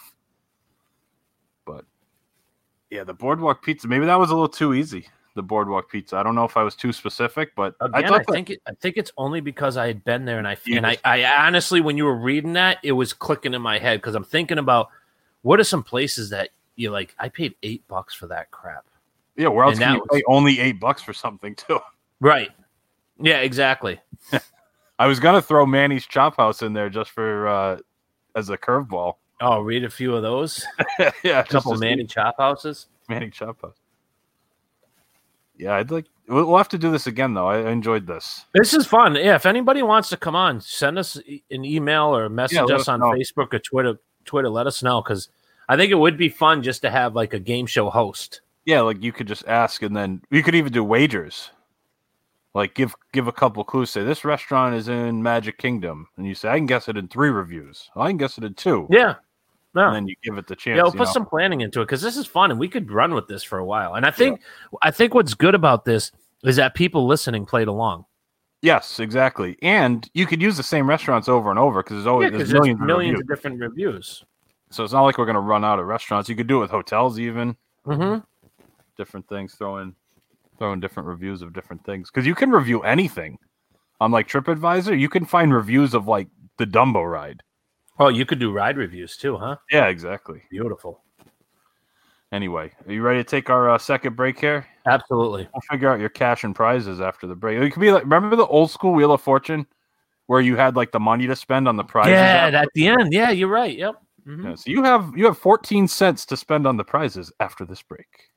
S7: But yeah, the boardwalk pizza. Maybe that was a little too easy. The boardwalk pizza. I don't know if I was too specific, but
S8: Again,
S7: I,
S8: I,
S7: thought that,
S8: think it, I think it's only because I had been there and I
S7: You
S8: and I,
S7: just-
S8: I honestly, when you were reading that, it was clicking in my head because I'm thinking about what are some places that you like. I paid eight bucks for that crap.
S7: yeah. Where else
S8: and
S7: can
S8: that
S7: you
S8: was-
S7: pay only eight bucks for something too?
S8: Right. Yeah. Exactly.
S7: I was gonna throw Manny's Chop House in there just for uh, as a curveball.
S8: Oh, read a few of those.
S7: yeah,
S8: A couple
S7: just
S8: Manny Chop Houses.
S7: Manny Chop House. Yeah, I'd like. We'll we'll have to do this again, though. I I enjoyed this.
S8: This is fun. Yeah, if anybody wants to come on, send us e- an email or message
S7: Yeah, let
S8: us
S7: us
S8: on
S7: know.
S8: Facebook or Twitter. Twitter, let us know because I think it would be fun just to have like a game show host.
S7: Yeah, like you could just ask, and then you could even do wagers. Like give give a couple clues. Say this restaurant is in Magic Kingdom, and you say I can guess it in three reviews. I can guess it in two.
S8: Yeah, yeah.
S7: And then you give it the chance.
S8: Yeah, we'll
S7: you
S8: put
S7: know?
S8: some planning into it because this is fun and we could run with this for a while. And I think I think what's good about this is that people listening played along.
S7: Yes, exactly. And you could use the same restaurants over and over because there's always
S8: Yeah,
S7: there's
S8: 'cause
S7: millions,
S8: there's
S7: of
S8: millions
S7: reviews.
S8: of different reviews.
S7: So it's not like we're going to run out of restaurants. You could do it with hotels, even
S8: Mm-hmm.
S7: different things. Throw in, throw in different reviews of different things because you can review anything on like TripAdvisor. You can find reviews of like the Dumbo ride.
S8: Oh, you could do ride reviews too, huh?
S7: Yeah, exactly.
S8: Beautiful.
S7: Anyway, are you ready to take our uh, second break here?
S8: Absolutely.
S7: We'll figure out your cash and prizes after the break. It could be like, remember the old school Wheel of Fortune where you had like the money to spend on the prizes?
S8: Yeah,
S7: after?
S8: at the end. Yeah, you're right. Yep. Mhm.
S7: Yeah, so you have you have fourteen cents to spend on the prizes after this break.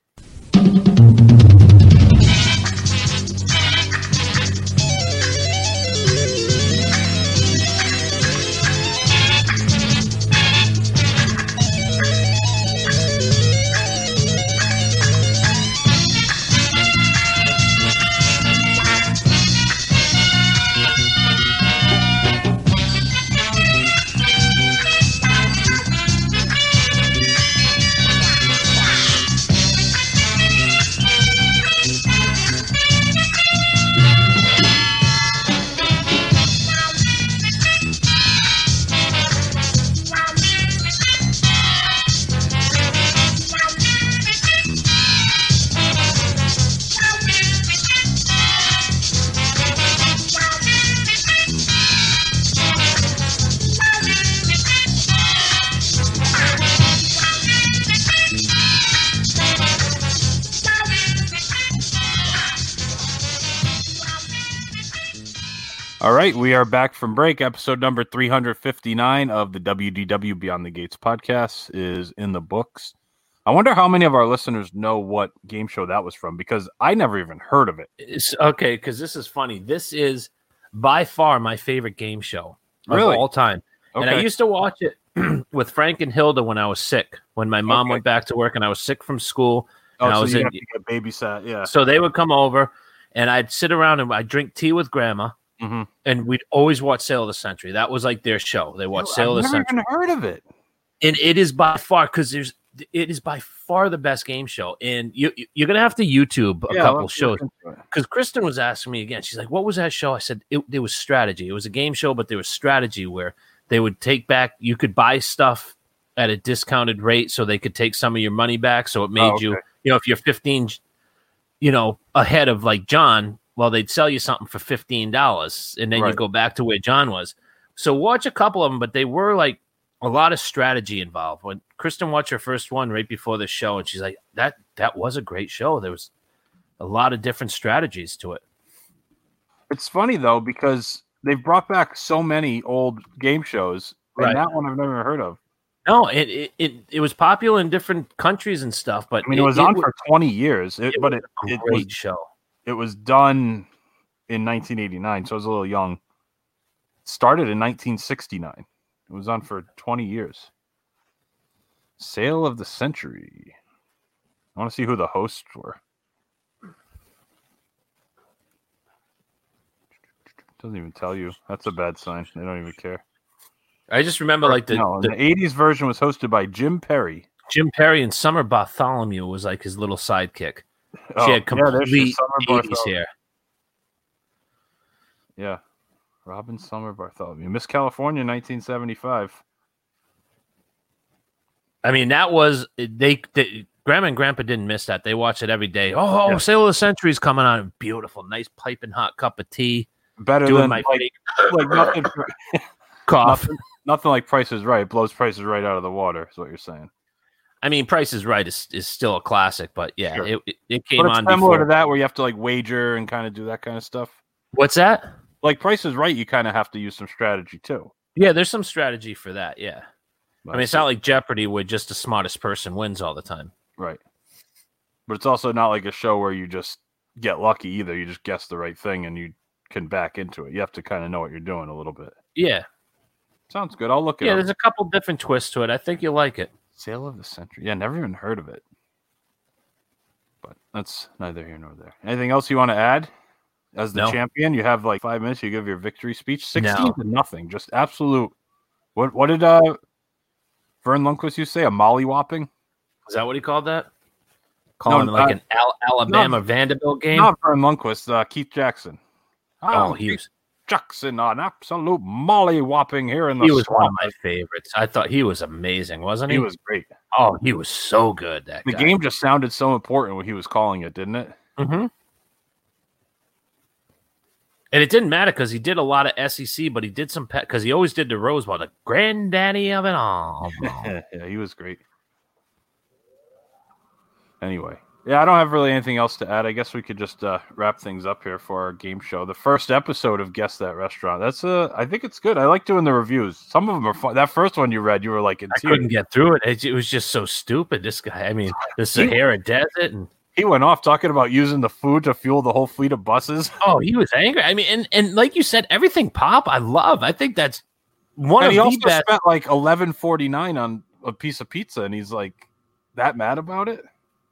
S7: All right, we are back from break. Episode number three hundred fifty-nine of the W D W Beyond the Gates podcast is in the books. I wonder how many of our listeners know what game show that was from because I never even heard of it.
S8: It's, okay, because this is funny. This is by far my favorite game show of
S7: Really?
S8: all time. And I
S7: Okay.
S8: used to watch it with Frank and Hilda when I was sick. When my mom
S7: Okay.
S8: went back to work and I was sick from school.
S7: Oh,
S8: and I
S7: so
S8: was
S7: you
S8: in,
S7: have to get babysat, yeah.
S8: so they would come over and I'd sit around and I'd drink tea with grandma.
S7: Mhm.
S8: And we'd always watch Sail of the Century. That was like their show. They watched Sail of
S7: I've
S8: the
S7: never
S8: Century.
S7: even heard of it.
S8: And it is by far because there's it is by far the best game show. And you you're gonna have to YouTube a
S7: Yeah,
S8: couple
S7: let's
S8: shows
S7: look into it.
S8: because Kristen was asking me again. She's like, "What was that show?" I said, "It there was strategy. It was a game show, but there was strategy where they would take back. You could buy stuff at a discounted rate, so they could take some of your money back. So it made
S7: Oh,
S8: you,
S7: okay.
S8: you know, if you're fifteen, you know, ahead of like John." Well, they'd sell you something for fifteen dollars, and then you
S7: Right.
S8: go back to where John was. So watch a couple of them, but they were like a lot of strategy involved. When Kristen watched her first one right before the show, and she's like, "That that was a great show. There was a lot of different strategies to it."
S7: It's funny though because they've brought back so many old game shows, and
S8: Right.
S7: that one I've never heard of.
S8: No, it it, it it was popular in different countries and stuff, but
S7: I mean, it, was on for twenty years, it,
S8: it
S7: but
S8: was
S7: it
S8: a
S7: it
S8: great
S7: was
S8: show.
S7: it was done in nineteen eighty-nine, so I was a little young. Started in nineteen sixty-nine. It was on for twenty years. Sale of the Century. I want to see who the hosts were. Doesn't even tell you. That's a bad sign. They don't even care.
S8: I just remember like the,
S7: no,
S8: the,
S7: the eighties version was hosted by Jim Perry.
S8: Jim Perry and Summer Bartholomew was like his little sidekick.
S7: Oh,
S8: She had
S7: yeah, there's your
S8: complete
S7: Summer
S8: eighties
S7: Bartholomew.
S8: hair.
S7: Yeah. Robin Summer Bartholomew. Miss California, nineteen seventy-five.
S8: I mean, that was they, they. Grandma and Grandpa didn't miss that. They watched it every day. Oh,
S7: Yeah.
S8: Sale of the Century's coming on. Beautiful, nice piping hot cup of tea.
S7: Better
S8: Doing
S7: than
S8: my
S7: like,
S8: fake
S7: like nothing,
S8: cough.
S7: nothing, nothing like Price is Right. It blows prices right out of the water, is what you're saying.
S8: I mean, Price is Right is, is still a classic, but yeah,
S7: Sure.
S8: it, it, it came
S7: But it's
S8: on
S7: similar
S8: before.
S7: to that where you have to like wager and kind of do that kind of stuff.
S8: What's that?
S7: Like Price is Right, you kind of have to use some strategy too.
S8: Yeah, there's some strategy for that. Yeah,
S7: But
S8: I mean, it's not like Jeopardy where just the smartest person wins all the time.
S7: right. But it's also not like a show where you just get lucky either. You just guess the right thing and you can back into it. You have to kind of know what you're doing a little bit.
S8: Yeah,
S7: Sounds good. I'll look it
S8: yeah.
S7: up.
S8: There's a couple different twists to it. I think you'll like it.
S7: Sale of the Century. Yeah, never even heard of it. But that's neither here nor there. Anything else you want to add? As the
S8: No.
S7: champion, you have like five minutes. You give your victory speech. Sixteen
S8: No.
S7: to nothing. Just absolute. What? What did uh, Vern Lundquist used to say? A mollywhopping?
S8: Is that what he called that? Calling
S7: No,
S8: it like
S7: uh,
S8: an Al- Alabama
S7: no.
S8: Vanderbilt game?
S7: Not Vern Lundquist. Uh, Keith Jackson.
S8: Oh, he
S7: Keith
S8: was
S7: Jackson, an absolute mollywhopping here in the.
S8: he was one of
S7: swamp.
S8: my favorites. I thought he was amazing, wasn't he?
S7: He was great.
S8: Oh, he was so good. That
S7: The
S8: guy.
S7: game just sounded so important when he was calling it, didn't it?
S8: Mm-hmm. And it didn't matter because he did a lot of S E C, but he did some pet because he always did the Rose Bowl, the granddaddy of it all.
S7: yeah, he was great. Anyway, yeah, I don't have really anything else to add. I guess we could just uh, wrap things up here for our game show. The first episode of Guess That Restaurant. That's uh, I think it's good. I like doing the reviews. Some of them are fun. That first one you read, you were like in
S8: I
S7: tears.
S8: couldn't get through it. it. It was just so stupid. This guy, I mean, the Sahara Desert, and
S7: He went off talking about using the food to fuel the whole fleet of buses.
S8: oh, he was angry. I mean, and and like you said, everything pop. I love. I think that's one
S7: And
S8: of
S7: he
S8: the
S7: also
S8: best.
S7: spent like eleven forty nine on a piece of pizza, and he's like that mad about it.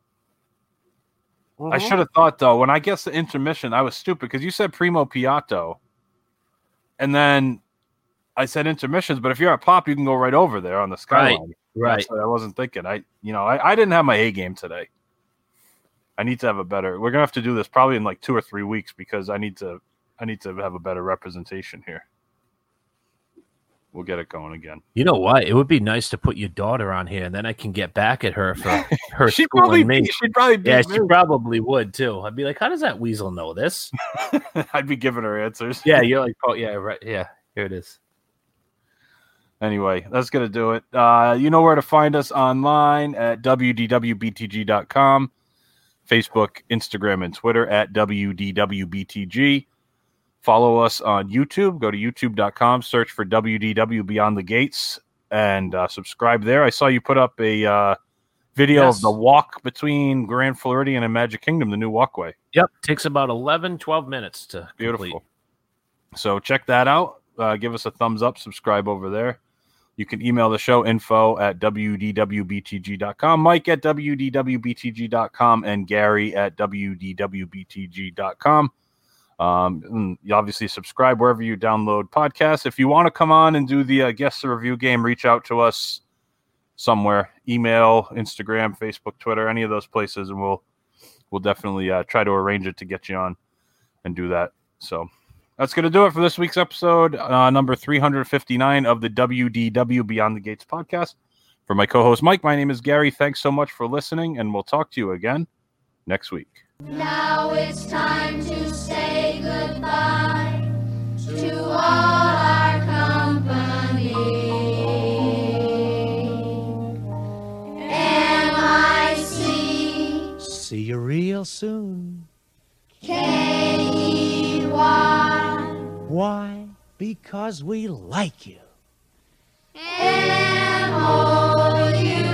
S7: I should have thought though. When I guessed the intermission, I was stupid because you said primo piatto, and then I said intermissions. But if you're at Pop, you can go right over there on the skyline.
S8: right.
S7: That's what I wasn't thinking. I, you know, I, I didn't have my A game today. I need to have a better. We're gonna have to do this probably in like two or three weeks because I need to. I need to have a better representation here. We'll get it going again.
S8: You know what? It would be nice to put your daughter on here, and then I can get back at her for her
S7: She
S8: schooling
S7: probably,
S8: me.
S7: she'd probably be.
S8: Yeah, she probably would too. I'd be like, "How does that weasel know this?"
S7: I'd be giving her answers.
S8: Yeah, you're like, "Oh, yeah, right, yeah." Here it is.
S7: Anyway, that's going to do it. Uh, you know where to find us online at w d w b t g dot com, Facebook, Instagram, and Twitter at w d w b t g. Follow us on YouTube. Go to youtube dot com, search for W D W Beyond the Gates, and uh, subscribe there. I saw you put up a uh, video
S8: Yes.
S7: of the walk between Grand Floridian and Magic Kingdom, the new walkway.
S8: Yep, takes about eleven, twelve minutes to
S7: Beautiful.
S8: complete.
S7: So check that out. Uh, give us a thumbs up. Subscribe over there. You can email the show info at w d w b t g dot com, Mike at w d w b t g dot com, and Gary at w d w b t g dot com. Um, and you obviously subscribe wherever you download podcasts. If you want to come on and do the uh, guest review game, reach out to us somewhere. Email, Instagram, Facebook, Twitter, any of those places, and we'll we'll definitely uh, try to arrange it to get you on and do that. So that's going to do it for this week's episode, uh, number three fifty-nine of the W D W Beyond the Gates podcast. For my co-host Mike, my name is Gary. Thanks so much for listening, and we'll talk to you again next week.
S9: Now it's time to say goodbye to all our company. M I C
S5: See you real soon.
S9: K E Y
S5: Why? Because we like you.
S9: M O U